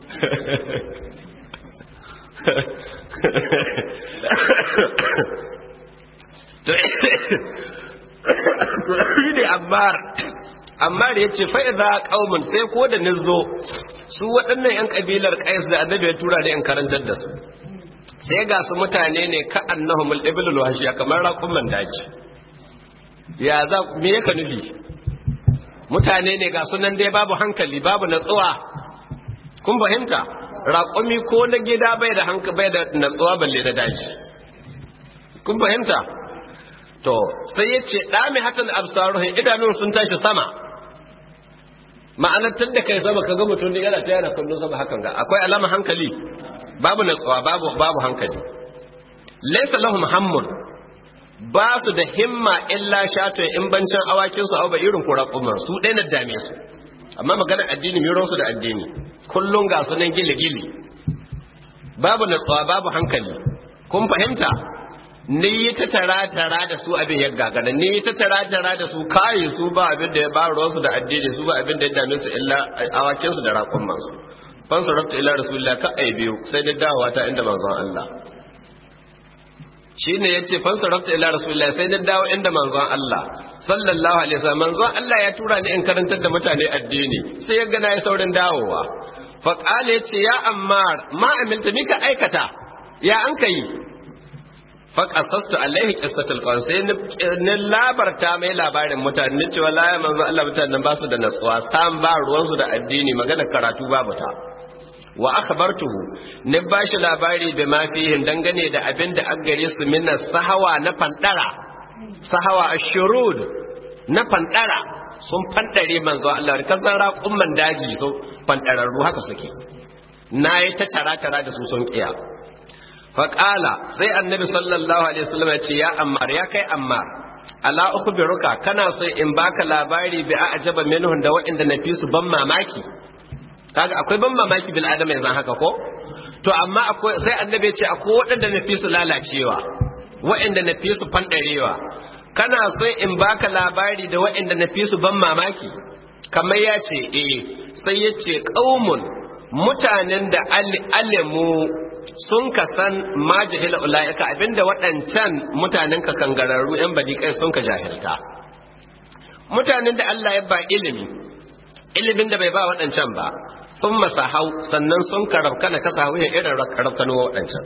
[SPEAKER 1] ne amma da ya ce fa'iza ƙaumin sai ko da nizo su waɗannan ‘yan ƙabilar ƙais da annabi ya tura da ‘yan karantar da su sai ga su mutane ne ka annahumul ibilul washiya kamar raƙuman daji ya za me yaka nufi mutane ne ga sunan dai babu hankali babu natsuwa kun fahimta raƙumi ko na gida bai da natsuwa balle na daji kun fahimta to sai ya ce ɗami hatan absaruhin idanun sun tashi sama ma'anar tun da kai sama ka ga mutum da yana ta yana kallon sama hakan ga akwai alama hankali babu natsuwa babu hankali laysa lahum hammun ba su da himma illa shato in bancin awakin su au ba irin kurakuman su dai na dame su amma magana addini miro su da addini kullun ga su nan gili babu natsuwa babu hankali kun fahimta ni ta tara da su abin ya gagara ni ta tara da su kayi su ba abin da ya ba ruwansu da addini su ba abin da ya dame su illa awakin su da rakuman su fansu rabta ila rasulullah ka ai biyu sai da dawowa ta inda manzon Allah shine yace fansu rabta ila rasulullah sai da dawo inda manzon Allah sallallahu alaihi wasallam manzon Allah ya tura ni in karantar da mutane addini sai ya ga nayi saurin dawowa fa qala yace ya ammar ma amilta mika aikata ya an kai fa qasastu alaihi qissatul qawn sai ni labarta mai labarin mutane cewa la ya manzon Allah mutanen ba su da natsuwa sam ba ruwansu da addini magana karatu babu ta wa akhbartuhu ni bashi labari da ma fihin dangane da abin da an gare su minna sahawa na fandara sahawa ashurud na fandara sun fandare manzo Allah kan san raƙumman daji so fandararru haka suke nayi ta tara da su sun kiya fa qala sai annabi sallallahu alaihi wasallam ya ce ya ammar ya kai ammar ala ukhbiruka kana so in baka labari bi ajaba minhum da wa'inda nafi su ban mamaki kaga akwai ban mamaki bil adama yanzu haka ko to amma akwai sai annabi ya ce akwai waɗanda nafi su lalacewa waɗanda nafi su fandarewa kana so in baka labari da waɗanda nafi su ban mamaki kamar ya ce sai ya ce qaumun mutanen da alimu sun ka san ma jahila ulaika abinda waɗancan mutanen ka kangararru yan badikai sun ka jahilta mutanen da Allah ya ba ilimin da bai ba waɗancan ba sun masahau sannan sun karabkana kasa wuyan irin karabkano waɗancan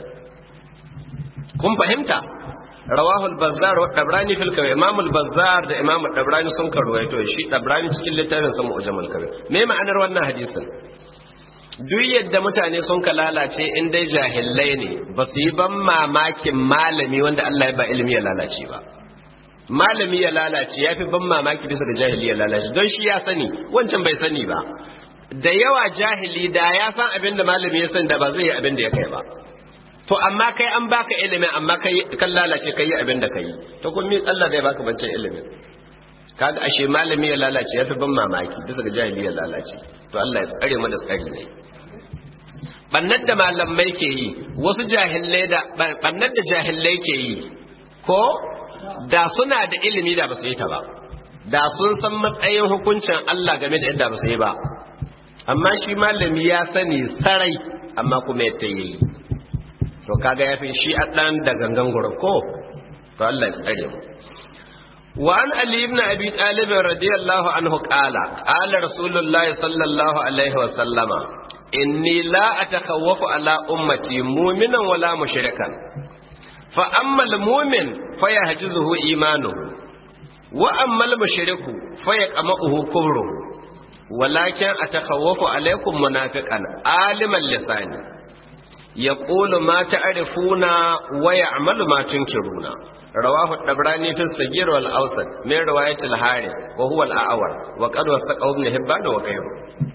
[SPEAKER 1] kun fahimta rawahu al-bazzar wa dabrani fil kabir imam al-bazzar da imam dabrani sun karwaito shi dabrani cikin littafin sa mu'jamul kabir me ma'anar wannan hadisin duk yadda mutane sun ka lalace in dai jahillai ne ba su yi ban mamakin malami wanda Allah ya ba ilimi ya lalace ba malami ya lalace ya fi ban mamaki bisa da jahili ya lalace don shi ya sani wancan bai sani ba da yawa jahili da ya san abin da malami ya sani da ba zai yi abin da ya kai ba to amma kai an baka ilimin amma kai kan lalace kai yi abin da kai to kun mi Allah zai baka bancin ilimin kaga ashe malami ya lalace ya fi ban mamaki bisa ga jahili ya lalace to Allah ya tsare mu da tsari ne bannar da malamai ke yi wasu jahilai da bannar da jahilai ke yi ko da suna da ilimi da ba su yi ta ba da sun san matsayin hukuncin Allah game da yadda ba su yi ba amma shi malami ya sani sarai amma kuma yadda yi to kaga ya fi shi a ɗan da gangan ko to Allah ya tsare mu wa an ali ibn abi talib radiyallahu anhu qala qala rasulullah sallallahu alaihi wa sallama inni la atakawwafu ala ummati mu'minan wala mushrikan fa ammal mu'min fa yahjizuhu imanuhu wa ammal mushriku fa yaqma'uhu kufruhu walakin atakhawwafu alaykum munafiqan aliman lisani yaqulu ma ta'rifuna wa ya'malu ma tunkiruna rawahu ad-dabrani fi as-saghir wal awsat min riwayat al-harith wa huwa al-a'war wa qad wasaqa ibn hibban wa ghayruhu.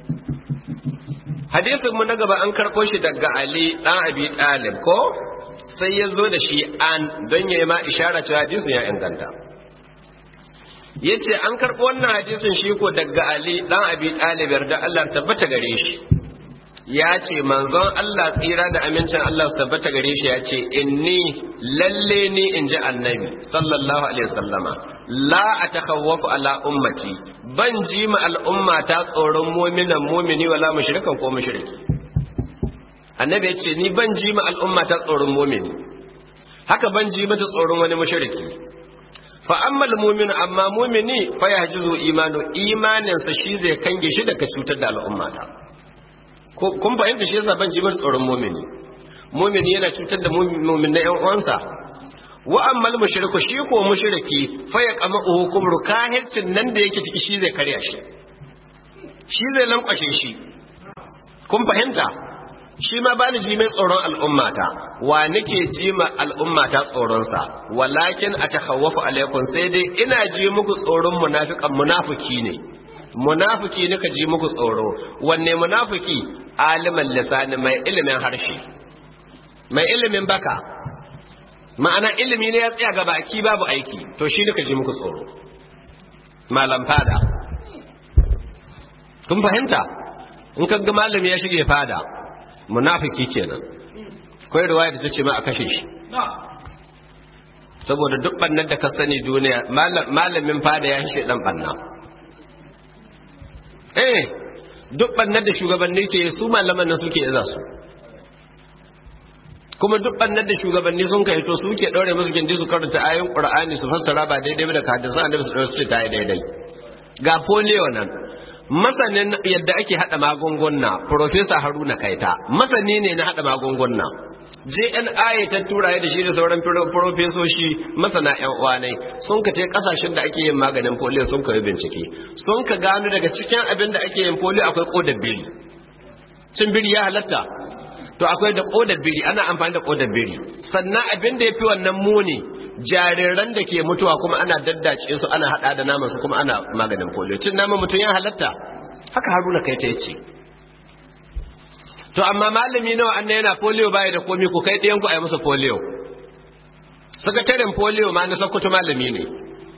[SPEAKER 1] hadisin mu na gaba an karɓo shi daga Ali ɗan Abi Talib ko sai ya zo da shi an don ya yi ma ishara cewa hadisin ya inganta. Ya ce an karɓo wannan hadisin shi ko daga Ali ɗan Abi Talib yarda Allah tabbata gare shi. Ya ce manzon Allah tsira da amincin Allah su tabbata gare shi ya ce inni lalle ni in ji annabi sallallahu alaihi wasallama la atakhawwafu ala ummati ban ji ma al'umma ta tsoron mu'minan mu'mini wala mushrikan ko mushriki. Annabi ya ce ni ban ji ma al'umma ta tsoron mu'mini haka ban ji mata tsoron wani mushriki. Fa ammal mu'minu amma mu'mini fa yahjizu imanu imaninsa shi zai kange shi daga cutar da al'umma ta. Kun fahimta shi yasa ban ji masa tsoron mumini yana cutar da mumin na yan uwansa. Wa ammal mushriku shi ko mushriki fa yaqama hukum rukahircin nan da yake ciki shi zai karya shi zai lankwashe shi. Kun fahimta shi ma bani ji mai tsoron al'ummata wa nake ji ma al'ummata tsoron sa walakin atakhawwafu alaikum sai dai ina ji muku tsoron munafiki ne munafiki nika ji muku tsoro. Wanne munafiki? Aliman lisani mai ilimin harshe mai ilimin baka ma'ana ilimi ne ya tsaya ga baki babu aiki to shi nika ji muku tsoro. Malam fada kun fahimta in ka ga malami ya shige fada munafiki kenan. Kai riwaya da tace ma a kashe shi saboda duk bannan da ka sani duniya malamin fada ya shi dan banna. Duk bannar da shugabanni ke su malaman nan suke iza su kuma duk bannar da shugabanni sun kai to suke daure musu gindi su karanta ayoyin Qur'ani su fassara ba daidai ba da hadisan Annabi su ce ta yi daidai. Ga polio nan masanin yadda ake hada magunguna Professor Haruna Kaita masani ne na hada magunguna. JNI ta tura da shi da sauran profesoshi masana yan uwanai sun ka tai kasashen da ake yin maganin polio sun ka yi bincike sun ka gano daga cikin abin da ake yin polio akwai kodar biri. Cin biri ya halatta to akwai da kodar biri ana amfani da kodar biri. Sannan abin da yafi wannan muni jariran da ke mutuwa kuma ana daddace su ana hada da naman su kuma ana maganin polio. Cin naman mutum ya halatta haka Haruna Kaita yace. To amma malami nawa annan yana polio baya da komi ku kai ɗayan ku ayi masa polio. Sakataren polio ma na Sokoto malami ne.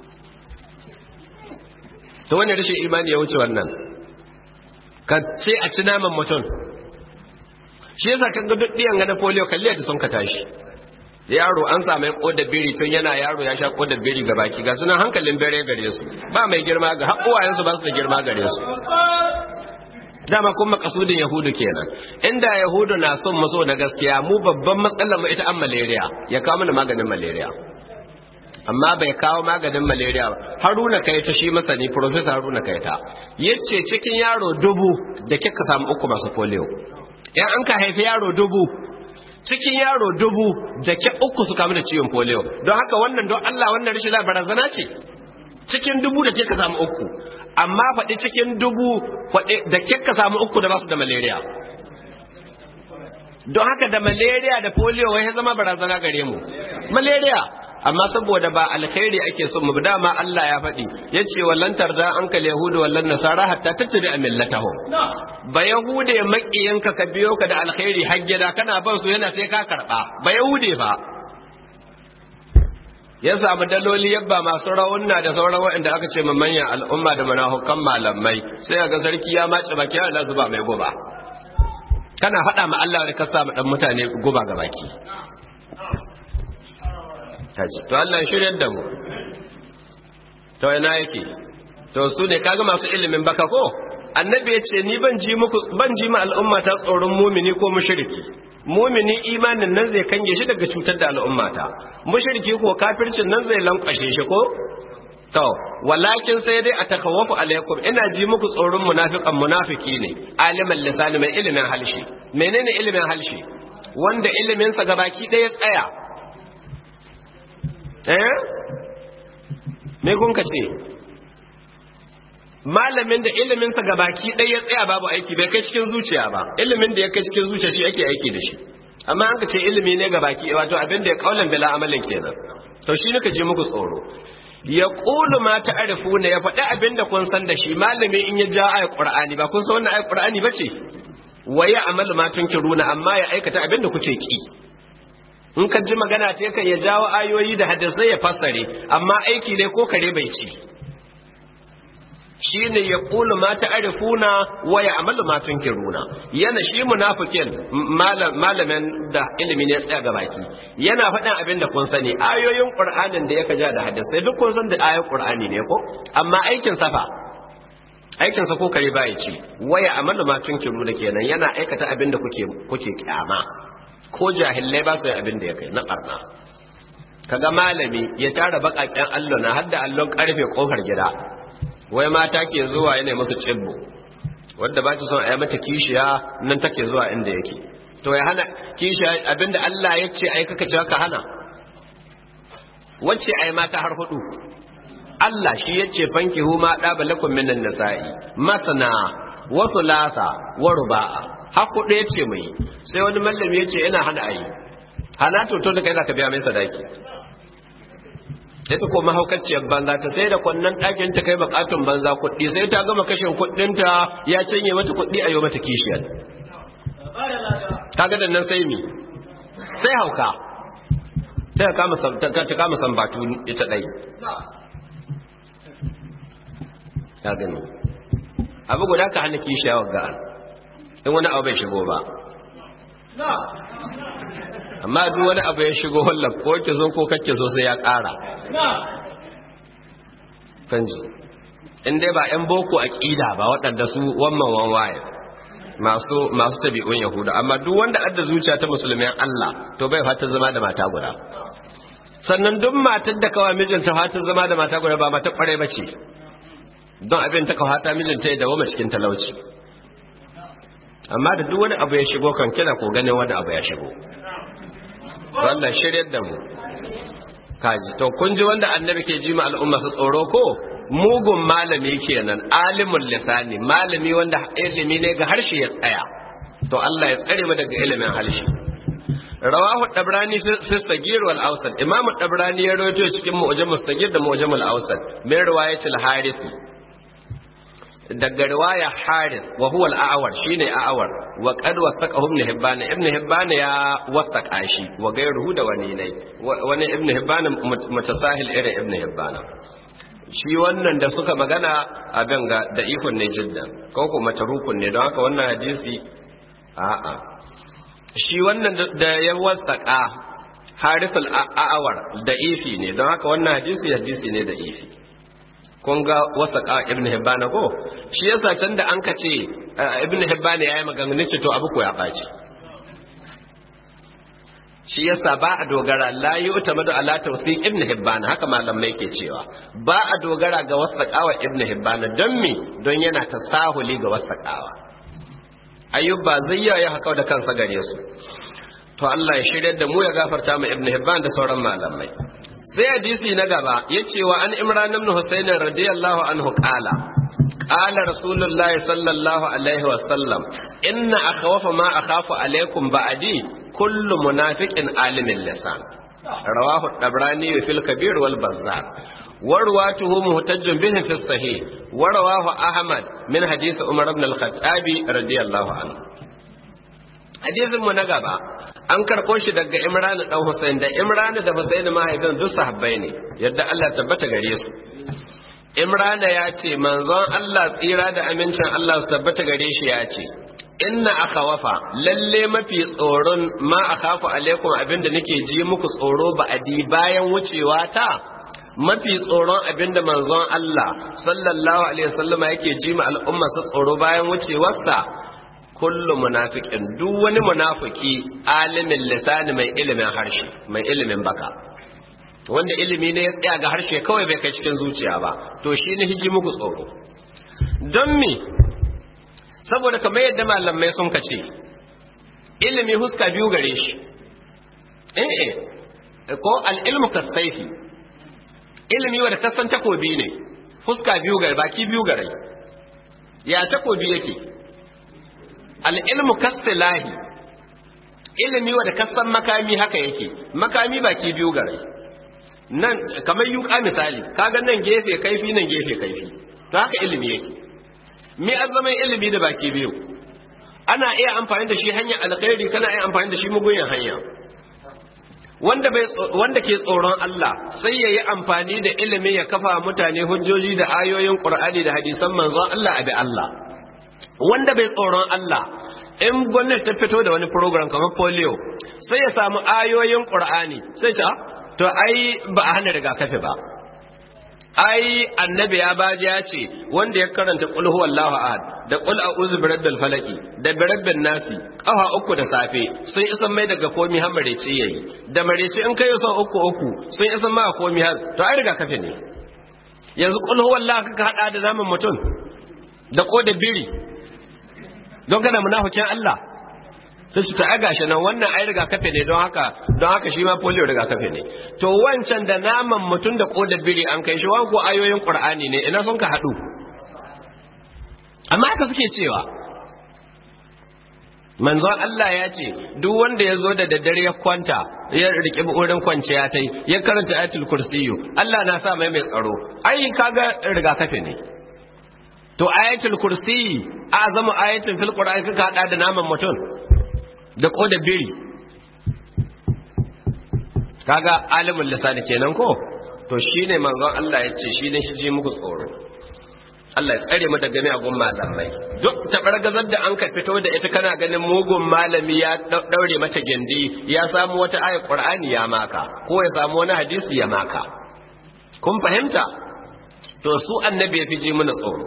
[SPEAKER 1] To wani rashin imani ya wuce wannan. Ka ce a ci naman mutum. Shi yasa kan ga duk ɗiyan na polio kalle da sun ka tashi. Yaro an samu kodar biri tun yana yaro ya sha kodar biri ga baki ga sunan hankalin bere gare su. Ba mai girma ga haƙuwayensu ba su da girma gare su. Dama kuma makasudin Yahudu kenan. Inda Yahudu na son maso na gaskiya mu babban matsalar mu ita an malaria ya kawo mana maganin malaria. Amma bai kawo maganin malaria ba. Haruna Kaita shi masani Professor Haruna Kaita yace cikin yaro 1000 da kika samu 3 masu polio. Yan an ka haifi yaro 1000 cikin yaro 1000 da ke 3 su kamu da ciwon polio. Don haka wannan don Allah wannan rashin barazana ce. Cikin 1000 da kika samu 3 amma faɗi cikin 1000 da kika samu 3 da ba su da malaria. Don haka da malaria da polio wai zama barazana gare mu. Malaria amma saboda ba alkhairi ake son mu dama Allah ya faɗi yace wallan tarda ankal yahudu wallan nasara hatta tattabi millatahu. Ba yahude makiyanka ka biyo ka da alkhairi hajjada kana ban su yana sai ka karba ba yahude ba. Ya samu daloli yabba masu rawunna da sauran waɗanda aka ce manyan al'umma da manahukan malamai sai ga sarki ya mace baki Allah zuba mai guba. Kana faɗa ma Allah da ka sa mu dan mutane guba ga baki. To Allah shiryar da mu. To ina yake? To su ne kaga masu ilimin baka ko? Annabi ya ce ni ban ji ma al'umma ta tsoron mumini ko mushriki. Mumini imanin nan zai kange shi daga cutar da al'ummata. Mushriki ko kafircin nan zai lankwashe shi ko? To, walakin sai dai a takawwafu alaikum ina ji muku tsoron munafiki ne, aliman lisani mai ilimin halshi. Menene ilimin halshi? Wanda ilimin sa gabaki ɗaya tsaya. me kun ka ce malamin da iliminsa gabaki ɗaya ya tsaya babu aiki bai kai cikin zuciya ba ilimin da ya kai cikin zuciya shi ake aiki da shi amma an ka ce ilimi ne gabaki wato abin da ya kaulan bila amalin kenan to shi ne ka je muku tsoro ya qulu ma ta'rifuna ya faɗi abin da kun san da shi malami in ya ja ayat qur'ani ba kun san wannan ayat qur'ani bace wa ya amalu ma tunkiruna amma ya aikata abin da kuke ki in ka ji magana ta yakan ya jawo ayoyi da hadisai ya fassare amma aiki ne ko kare bai ci shine ya qulu ma ta'rifuna wa ya amalu ma tunkiruna yana shi munafikin malamin da ilimi ne tsaya ga baki yana faɗin abin da kun sani ayoyin qur'anin da yake ja da hadisai duk kun san da ayoyin qur'ani ne ko amma aikin safa aikin sa ko kare bai ci wa ya amalu ma tunkiruna kenan yana aikata abin da kuke kyama ko jahilai ba su yi abin da ya kai na ɓarna kaga malami ya tara baƙaƙen allona har da allon ƙarfe ƙofar gida wai mata ke zuwa yana musu cibbo wadda ba ta son a yi mata kishiya nan take zuwa inda yake to ya hana kishiya abinda Allah ya ce ai kaka cewa ka hana wacce ai mata har hudu Allah shi ya ce fanki huma ɗaba lakum minan nisa'i masana wa thulatha wa ruba'a haku ɗaya ce mai sai wani mallami ya ce ina hana ayi hana to da kai za ka biya mai sadaki ita ko mahaukaciyar banza ta sai da kwannan ɗakin ta kai bukatun banza kuɗi sai ta gama kashin kuɗinta ya cinye mata kuɗi a yi mata kishiyar kaga da nan sai mi sai hauka ta kama sambatu ita ɗai ta gani abu guda ka hana kishiyar ga in wani abu bai shigo ba amma duk wani abu ya shigo wallan ko ke zo ko kake so sai ya ƙara kanji in dai ba yan boko aqida ba waɗanda su wannan wanwaye masu tabi'un yahuda amma duk wanda adda zuciya ta musulmin Allah to bai fata zama da mata guda sannan duk matar da kawai mijinta fata zama da mata guda ba mata kware bace don abin ta kawata mijinta ya dawo cikin talauci amma da duk wani abu ya shigo kan kina ko ganin wani abu ya shigo Allah shiryar da mu kaji to kun ji wanda annabi ke ji ma al'umma su tsoro ko mugun malami kenan alimul lisani malami wanda ilimi ne ga harshe ya tsaya to Allah ya tsare mu daga ilimin harshe rawahu dabrani fi sagir wal awsat imam dabrani ya rawaito cikin mu'jamul sagir da mu'jamul awsat min riwayatil harith daga riwaya harith wa huwa al-a'war shine a'war wa qad wasaqahu ibn hibban ya wasaqa shi wa gairuhu da wani ibn hibban mutasahil irin ibn hibban shi wannan da suka magana abin ga da ikon ne jiddan ko kuma tarukun ne don haka wannan hadisi a'a shi wannan da ya wasaqa harith al-a'war da ifi ne don haka wannan hadisi ne da ifi kun ga wasaqa ibn hibban ko shi yasa can da an kace ibn hibban yayi magana ce to abu ko ya baci shi yasa ba a dogara la yu'tamadu ala tawsiq ibn hibban haka malamai ke cewa ba a dogara ga wasaqawa ibn hibban don me don yana tasahuli ga wasaqawa ayyuba zai ya haka da kansa gare su to Allah ya shirye da mu ya gafarta mu ibn hibban da sauran malamai sai hadisi na gaba yace wa an imran ibn husayn radiyallahu anhu qala qala rasulullahi sallallahu alaihi wa sallam inna akhwafa ma akhafu alaikum ba'di kullu munafiqin alimin lisan rawahu at-tabrani fil kabir wal bazzar ورواته محتج به في الصحيح ورواه أحمد من حديث عمر بن الخطاب رضي الله عنه حديث منغبا an karɓo shi daga Imran dan Hussein da Imran da Hussein mahaifin duk sahabbai ne yadda Allah tabbata gare su Imran ya ce manzon Allah tsira da amincin Allah su tabbata gare shi ya ce inna akhawafa lalle mafi tsoron ma akhafu alaikum abinda nake ji muku tsoro ba adi bayan wucewa ta mafi tsoron abinda manzon Allah sallallahu alaihi wasallama yake ji ma al'umma su tsoro bayan wucewarsa kullu munafiqin duk wani munafiki alimin lisani mai ilimin harshe mai ilimin baka wanda ilimi ne ya tsaya ga harshe kawai bai kai cikin zuciya ba to shi ne hiji muku tsoro don me saboda kamar yadda malamai sun kace ilimi huska biyu gare shi ko al-ilmu kasaifi ilimi wanda kasan takobi ne fuska biyu ga baki biyu ga rai ya takobi yake al-ilmu kasilahi ilimi wanda kasan makami haka yake makami baki biyu ga rai nan kamar yuka misali kaga nan gefe kaifi nan gefe kaifi to haka ilimi yake me azaman ilimi da baki biyu ana iya amfani da shi hanyar alkhairi kana iya amfani da shi mugunyar hanya wanda ke tsoron Allah sai ya yi amfani da ilimi ya kafa mutane hujjoji da ayoyin Qur'ani da hadisan manzon Allah abi Allah wanda bai tsoron Allah in gwamnati ta fito da wani program kamar polio sai ya samu ayoyin Qur'ani sai ta to ai ba a hana rigakafi ba ai annabi ya baji ya ce wanda ya karanta qul huwallahu ahad da qul a'udhu birabbil falaqi da birabbin nasi kafa uku da safe sun isa mai daga komi har marece yayi da marece in kai son uku sun isa ma komi har to ai rigakafi ne yanzu qul huwallahu ka hada da zaman mutum da ko da biri don kana munafikin Allah sai su ta gashi nan wannan ai rigakafi ne don haka shi ma polio rigakafi ne to wancan da naman mutum da kodar biri an kai shi wanko ayoyin Qur'ani ne ina sun ka hadu amma haka suke cewa manzon Allah ya ce duk wanda ya zo da daddare ya kwanta ya rike wurin kwanciya tai ya karanta ayatul kursiyyu Allah na sa mai tsaro ai kaga rigakafi ne to ayatul kursiyyi azamu ayatin fil qur'ani kaka hada da naman mutum da ko da biri kaga alimul lisani kenan ko to shine manzon Allah ya ce shine shi ji muku tsoro Allah ya tsare mu daga miyagun malamai duk tabargazar da an ka fito da ita kana ganin mugun malami ya daure mata gindi ya samu wata ayat Qur'ani ya maka ko ya samu wani hadisi ya maka kun fahimta to su annabi ya fi ji mana tsoro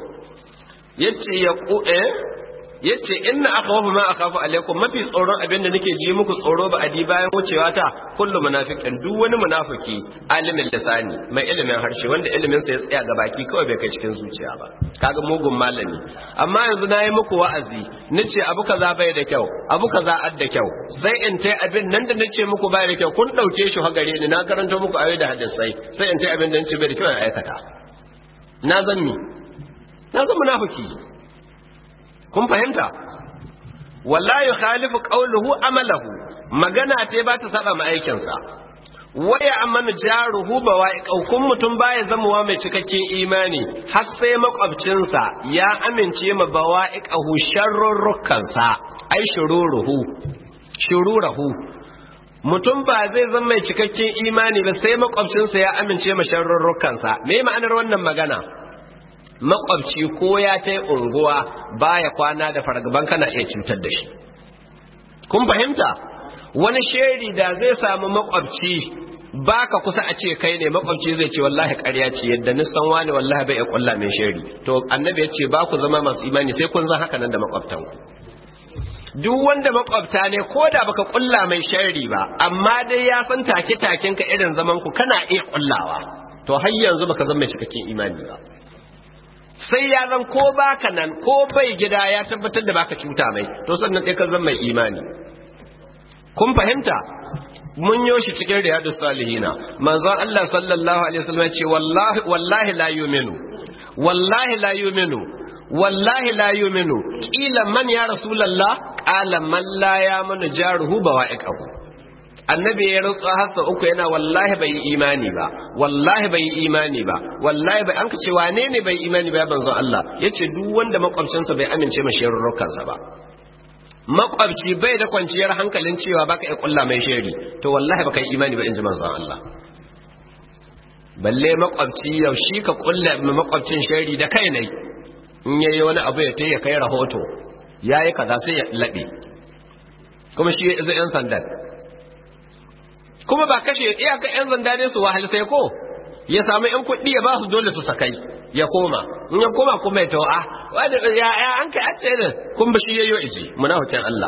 [SPEAKER 1] yace inna akhwafu ma akhafu alaikum mafi tsoron abinda nake ji muku tsoro ba adi bayan wucewa ta kullu munafiqin duk wani munafiki alimin lisani mai ilimin harshe wanda ilimin sa ya tsaya ga baki kawai bai kai cikin zuciya ba kaga mugun malami amma yanzu nayi muku wa'azi nace abu kaza bai da kyau abu kaza ad da kyau sai in tai abin nan da nace muku bai da kyau kun dauke shi hagare ni na karanto muku ayoyi da hadisai sai in tai abin da nace bai da kyau in aikata na zan munafiki kun fahimta wallahi khalifu qawluhu amalahu magana ce ba ta saba ma aikin sa waya amanu jaruhu bawa'iqau kun mutum baya zamuwa mai cikakken imani har sai makwabcinsa ya amince ma bawa'iqahu sharrurrukan sa ai shururuhu mutum ba zai zama mai cikakken imani ba sai makwabcinsa ya amince ma sharrurrukan sa me ma'anar wannan magana makwabci ko ya tai unguwa baya kwana da fargaban kana iya cutar da shi kun fahimta wani sheri da zai samu makwabci baka kusa a ce kai ne makwabci zai ce wallahi ƙarya ce yadda nisan wani wallahi bai kulla min sheri to annabi ya ce ba ku zama masu imani sai kun zan haka nan da makwabtanku duk wanda makwabta ne ko da baka kulla mai sheri ba amma dai ya san take taken ka irin zaman ku kana iya kullawa to har yanzu baka zama mai cikakken imani ba sai ya zan ko baka nan ko bai gida ya tabbatar da baka cuta mai to sannan sai ka zama mai imani kun fahimta mun yoshi cikin riyadus salihina manzon Allah sallallahu alaihi wasallam ce wallahi la yu'minu qila man ya rasulullah qala man la ya'manu jaruhu bawa'iqahu annabi ya rutsa hasa uku yana wallahi bai imani ba wallahi bai imani ba wallahi bai an ka ce wane ne bai imani ba banzon Allah yace duk wanda makwabcinsa bai amince ma sharrukansa ba makwabci bai da kwanciyar hankalin cewa baka iya kulla mai shari to wallahi baka yi imani ba inji manzon Allah balle makwabci yau shi ka kulla makwabcin shari da kai ne in yayi wani abu ya tayi kai rahoto yayi kaza sai ya labe kuma shi ya izo yan sandan kuma ba kashe iyaka yan zanda ne su wahal sai ko ya samu yan kuɗi ya ba su dole su sakai ya koma in ya koma kuma ya tawa wanda ya an kai a tsaye kun ba shi yayyo iji munafikin Allah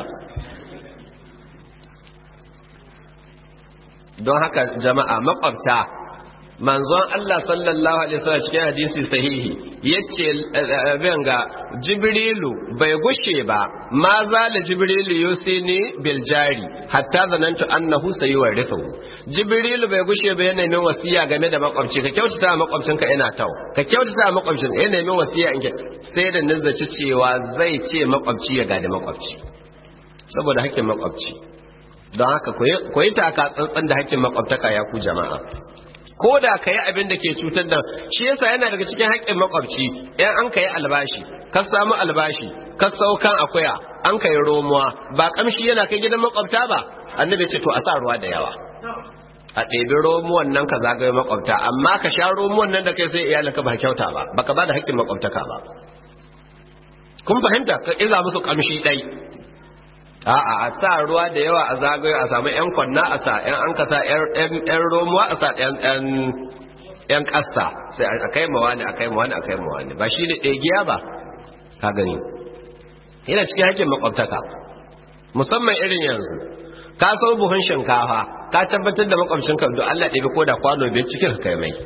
[SPEAKER 1] don haka jama'a makwabta manzon Allah sallallahu alaihi wasallam cikin hadisi sahihi yace ga jibrilu bai gushe ba ma zala jibrilu yusini bil jari hatta zanantu annahu sayuwarithu Jibrilu bai gushe ba yana min wasiya game da makwabci ka kyautata wa makwabcinka ina tau ka kyautata wa makwabcin yana min wasiya in sai da nazarci cewa zai ce makwabci ya gadi makwabci saboda hakkin makwabci don haka ku yi taka tsantsan da hakkin makwabtaka ya ku jama'a ko da ka yi abin da ke cutar da shi yasa yana daga cikin haƙƙin makwabci in an ka yi albashi ka samu albashi ka saukan akuya an ka yi romuwa ba kamshi yana kai gidan makwabta ba annabi ce to a sa ruwa da yawa a ɗebi romuwan nan ka zagaye makwabta amma ka sha romuwan nan da kai sai iyalinka ba kyauta ba baka ba da haƙƙin makwabtaka ba kun fahimta ka iza musu kamshi ɗai a'a a sa ruwa da yawa a zagaye a samu yan kwanna a sa yan an ka sa yan romuwa a sa yan ƙasa sai a kai mawa ne a kai mawa ne a kai mawa ne ba shi ne ɗegiya ba ka gani yana cikin haƙƙin makwabtaka musamman irin yanzu ka sau buhun shinkafa ka tabbatar da makwabcinka don Allah ɗabi ko da kwano bai cikin ka kai mai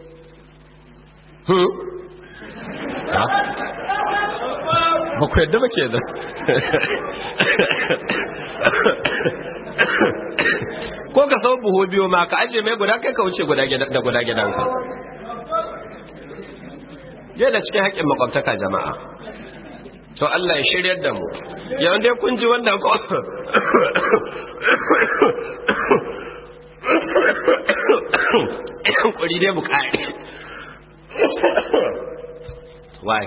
[SPEAKER 1] ba ku yadda ba ke da ko ka sau buhu biyu ma ka ajiye mai guda kai ka wuce da guda gidanka yana cikin haƙƙin makwabtaka jama'a to Allah ya shiryar da mu yawan dai kun ji wannan ko kuri dai bukari wai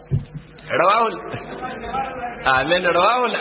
[SPEAKER 1] rawahul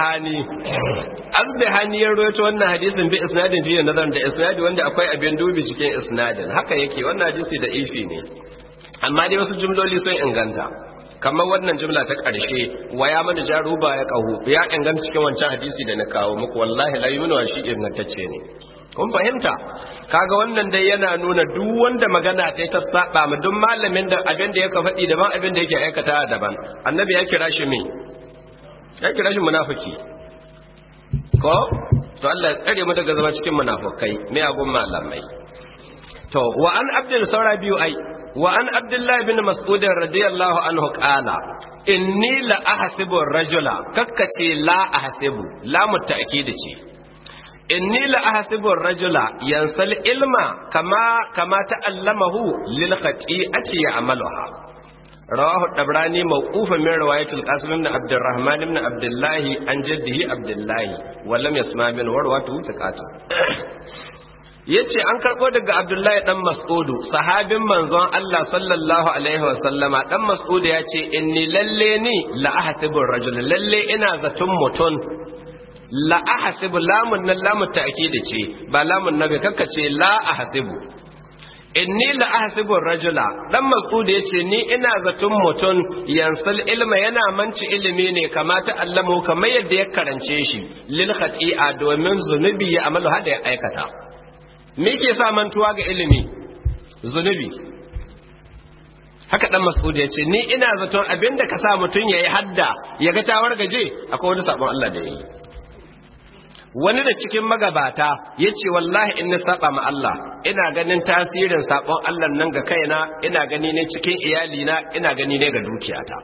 [SPEAKER 1] azbihani ya rawaito wannan hadisin bi isnadin fiye nazar da isnadi wanda akwai abin dubi cikin isnadin haka yake wannan hadisi da ifi ne amma dai wasu jumloli sun inganta kamar wannan jumla ta ƙarshe wa ya mana jaruba ya ƙahu ya inganta cikin wancan hadisi da na kawo muku wallahi la yuminu shi ingantacce ne kun fahimta kaga wannan dai yana nuna duk wanda magana ta saba mu duk malamin da abin da yake faɗi daban abin da yake aikata daban annabi ya kira shi me ya kira shi munafiki ko to Allah ya tsare mu daga zama cikin munafikai me agun malamai to wa an abdul saura biyu ai وعن عبد الله بن مسعود رضي الله عنه قال إني لا أحسب الرجل ككتي لا أحسب لا متأكيد إني لا أحسب الرجل ينسى العلم كما تعلمه للخطيئة يعملها رواه الطبراني موقوفا من رواية القاسم بن عبد الرحمن بن عبد الله عن جده عبد الله ولم يسمع من ورواته ثقات yace an karbo daga Abdullahi dan Mas'udu sahabin manzon Allah sallallahu alaihi wa sallama dan Mas'udu yace inni lalle ni la ahsibu rajul lalle ina zatun mutun la ahsibu lamun nan lamun ta'kidi ce ba lamun nabi kakkace la ahsibu inni la ahsibu rajula dan Mas'udu yace ni ina zatun mutun yansal ilma yana manci ilimi ne kamata allamu kamar yadda ya karance shi lil khati'a domin zunubi ya amalu hada ya aikata me ke sa mantuwa ga ilimi zunubi haka dan Mas'ud ya ce ni ina zaton abinda ka sa mutun yayi hadda ya ga tawar gaje akwai wani sabon Allah da yayi wani da cikin magabata yace wallahi in ni saba ma Allah ina ganin tasirin sabon Allah nan ga kaina ina gani ne cikin iyalina ina gani ne ga dukiyata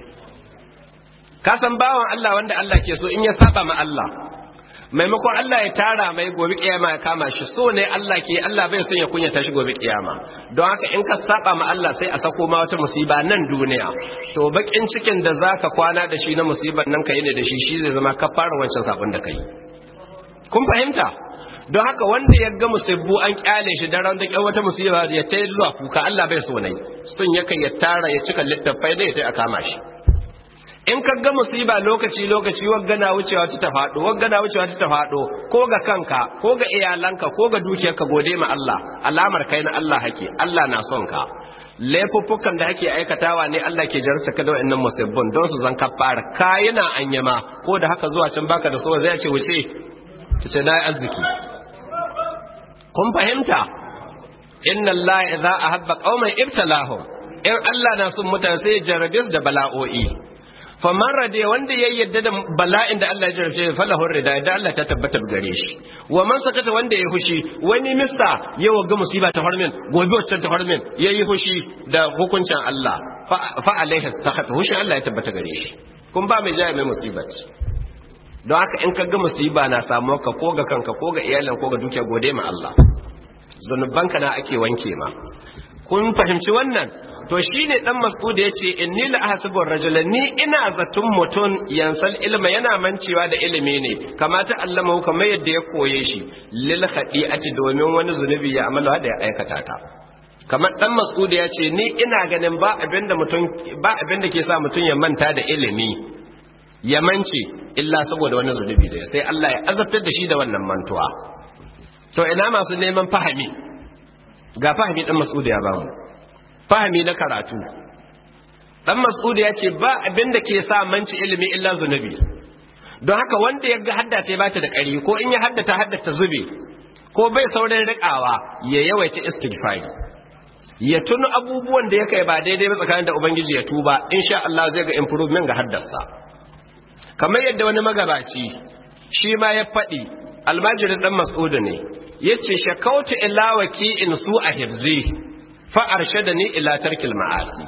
[SPEAKER 1] ka san bawan Allah wanda Allah ke so in ya saba ma Allah maimakon Allah ya tara mai gobe kiyama ya kama shi so ne Allah ke Allah bai son ya kunyata shi gobe kiyama don haka in ka saba ma Allah sai a sako ma wata musiba nan duniya to bakin cikin da zaka kwana da shi na musibar nan kai ne da shi zai zama kafarin wancan sabon da kai kun fahimta don haka wanda ya ga musibbu an kyale shi da ran da wata musiba ya tayi zuwa kuka Allah bai so ne sun yakan ya tara ya cika littafai ne ya kama shi in ka ga musiba lokaci wagga na wucewa ta faɗo ko ga kanka ko ga iyalanka ko ga dukiyarka gode ma Allah alamar kai na Allah hake Allah na son ka laifuffukan da hake aikatawa ne Allah ke jarabta ka da wannan musibbun don su zan kafara kayina anyama ko da haka zuwa can baka da so zai ce wuce tace na yi arziki kun fahimta inna Allah idza ahabba qauman ibtalahum in Allah na son mutane sai ya jarabe su da bala'o'i faman rade wanda ya yadda da bala'in da Allah ya jarabce falahu rida da Allah ta tabbata gare shi wa man sakata wanda ya fushi wani mista ya waga musiba ta farmin gobe wacce ta farmin yayi fushi da hukuncin Allah fa alaihi sakata hushin Allah ya tabbata gare shi kun ba mai jaya mai musiba don haka in ka ga musiba na samu ka ko ga kanka ko ga iyalin ko ga dukiya gode ma Allah zanubanka na ake wanke ma kun fahimci wannan to shine dan Mas'ud yace inni la ahsibu rajulan ni ina zatun mutun yansal ilma yana mancewa da ilimi ne kamata allama kamar yadda ya koye shi lil khadi'ati domin wani zunubi ya amala da ya aikata ta kamar dan Mas'ud yace ni ina ganin ba abinda ke sa mutun ya manta da ilimi ya mance illa saboda wani zunubi da sai Allah ya azabtar da shi da wannan mantuwa to ina masu neman fahimi ga fahimi dan Mas'ud ya bamu fahimi na karatu dan Mas'ud ya ce ba abin da ke sa manci ilimi illa zunubi don haka wanda ya ga haddata ba ta da ƙari ko in ya haddata zube ko bai saurin riƙawa ya yawaita istighfari ya tuna abubuwan da ya kai ba daidai ba tsakanin da ubangiji ya tuba insha Allah zai ga improvement ga haddasa kamar yadda wani magabaci shi ma ya faɗi almajirin dan Mas'ud ne yace shakautu ila waki'in su a hifzi fa arshadani ila tarkil ma'asi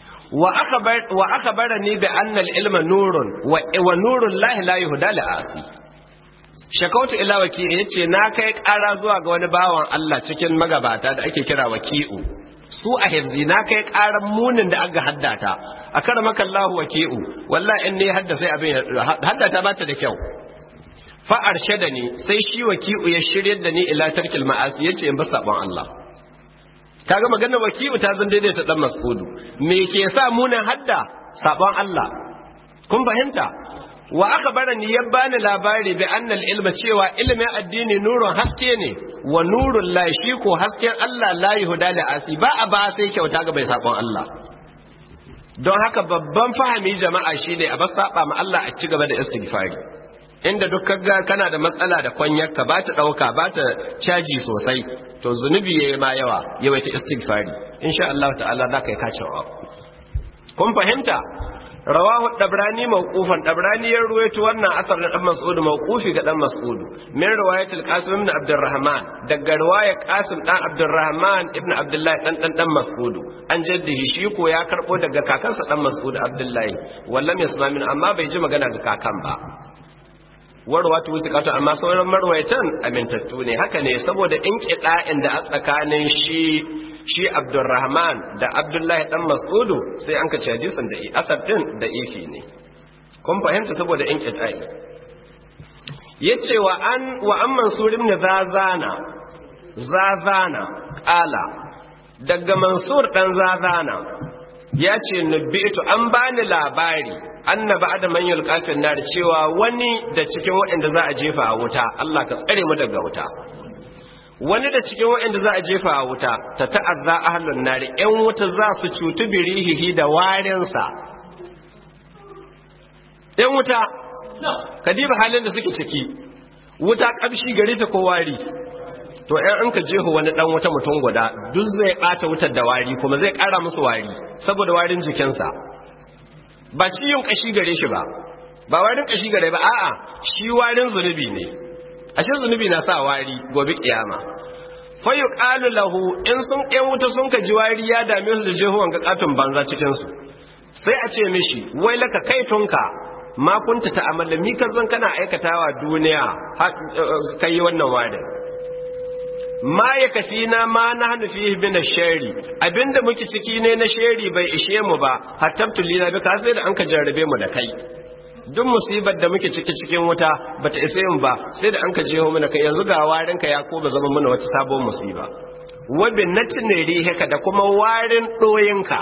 [SPEAKER 1] wa akhbarani bi anna al-ilma nurun wa nurul lahi la yuhda li asi shakautu ila waki'in yace na kai ƙara zuwa ga wani bawan Allah cikin magabata da ake kira waki'u su a hifzi na kai ƙaran munin da aka haddata akramaka Allah waki'u wallahi in ne haddasa abin haddata ba ta da kyau fa arshadani sai shi waki'u ya shiryar da ni ila tarkil ma'asi yace in ba sabon Allah kaga maganar waki'u ta zan daidaita dan Mas'udu me ke sa munan hadda sabon Allah kun fahimta wa akhbarani ya bani labari bi annal ilma cewa ilmin addini nurun haske ne wa nurul la shi ko hasken Allah la yuhda li asi ba sai kyauta ga bai sabon Allah don haka babban fahimi jama'a shine a ba saba ma Allah a ci gaba da istighfari inda duk kaga kana da matsala da kwanyarka ba ta dauka ba ta caji sosai to zunubi yayi ma yawa yawaita istighfari insha Allah ta'ala za ka yi kacewa kun fahimta rawahu dabrani mawqufan dabrani ya ruwaito wannan asar da dan Mas'ud mawqufi ga dan Mas'ud min riwayatil Qasim ibn Abdurrahman daga riwayar Qasim dan Abdurrahman ibn Abdullah dan Mas'ud an jaddihi shi ko ya karbo daga kakansa dan Mas'ud Abdullahi wallam yasma min amma bai ji magana ga kakan ba warwatu wutikatu amma sauran marwayatan amintattu ne haka ne saboda inqida'in da a tsakanin shi Abdurrahman da Abdullahi dan Mas'udu sai an kace hadisin da asar din da ifi ne kun fahimta saboda inqida'i yace wa an Mansur ibn Zazana qala daga Mansur dan Zazana yace nabitu an bani labari annaba da man yulqafin nar cewa wani da cikin waɗanda za a jefa a wuta Allah ka tsare mu daga wuta wani da cikin waɗanda za a jefa a wuta ta ta'azza ahlun nar ƴan wuta za su cutu birihihi da warin sa ƴan wuta kadiba halin da suke ciki wuta kamshi gari ta ko wari to ƴan an ka jeho wani dan wuta mutum guda duk zai bata wutar da wari kuma zai ƙara musu wari saboda warin jikinsa ba ciyon kashi gare shi ba warin kashi gare ba a'a shi warin zunubi ne ashe zunubi na sa wari gobe kiyama fa yuqalu lahu in sun ɗan wuta sun ka ji wari ya dame su da jehuwan ga katun banza cikin su sai a ce mishi wai laka kaitunka ma kunta ta'amala mi kazan kana aikatawa duniya kai wannan warin ma ya kafina ma na hannu fiye bin shari abinda muke ciki ne na shari bai ishe mu ba hattabtu lina bi ka sai da an ka jarrabe mu da kai duk musibar da muke ciki cikin wuta bata ishe mu ba sai da an ka jeho mu da kai yanzu ga warin ka ya ko ba zama mana wata sabon musiba wa bin natinari haka da kuma warin doyinka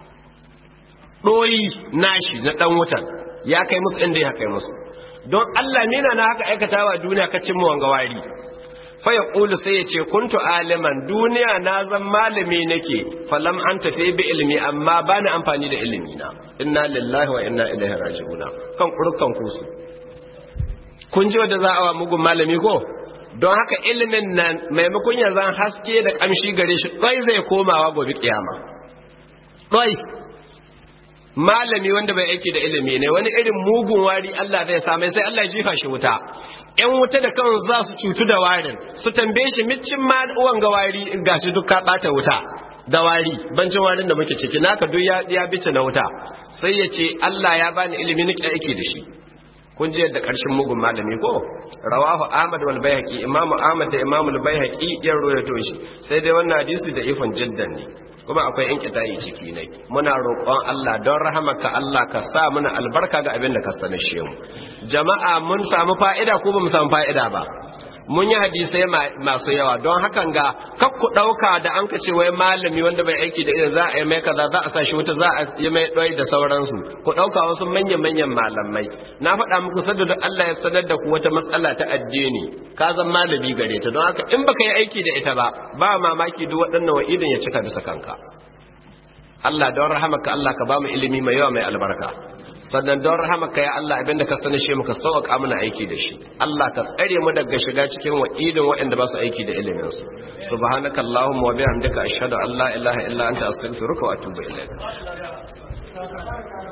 [SPEAKER 1] doyi nashi na dan wutan ya kai musu inda ya kai musu don Allah mina na haka aikatawa duniya ka cin mu wanga wari fa ya ƙulu sai ya ce kuntu aliman duniya na zan malami nake falam an tafi bi ilimi amma ba ni amfani da ilimi na inna lillahi wa inna ilaihi raji'una kan kurkan kusu kun ji wanda za a wa mugun malami ko don haka ilimin nan maimakon ya zan haske da kamshi gare shi kai zai komawa gobe kiyama kai malami wanda bai aiki da ilimi ne wani irin mugun wari Allah zai sa mai sai Allah ya jifa shi wuta ƴan wuta da kan za su cutu da warin su tambaye shi micin ma uwan ga wari gashi duk ka bata wuta da wari bancin warin da muke ciki naka duk ya bice na wuta sai ya ce Allah ya bani ilimi nake aiki da shi kun ji yadda ƙarshen mugun malami ko rawahu Ahmad wal Baihaqi Imam Ahmad da Imam al Baihaqi ya rawaito shi sai dai wannan hadisi da ifan jiddan ne kuma akwai inqita'i ciki ne muna roƙon Allah don rahamaka Allah ka sa muna albarka ga abin da ka sanar shi mu jama'a mun samu fa'ida ko ba mu samu fa'ida ba mun yi hadisai masu yawa don hakan ga kakku ɗauka da an ka ce wai malami wanda bai aiki da irin za a yi mai kaza za a sa shi wuta za a yi mai ɗoyi da sauransu ku ɗauka wasu manyan malamai na faɗa muku sadda da Allah ya sanar da ku wata matsala ta addini ka zan malami gare ta don haka in baka yi aiki da ita ba mamaki duk waɗannan wa'idin ya cika bisa kanka Allah don rahamaka Allah ka ba mu ilimi mai yawa mai albarka sannan don rahamaka ya Allah abinda ka sani shi muka sauƙa mana aiki da shi Allah ka tsare mu daga shiga cikin wa'idin waɗanda ba su aiki da ilimin su subhanaka allahumma wa bihamdika ashhadu an la ilaha illa anta astaghfiruka wa atubu ilaik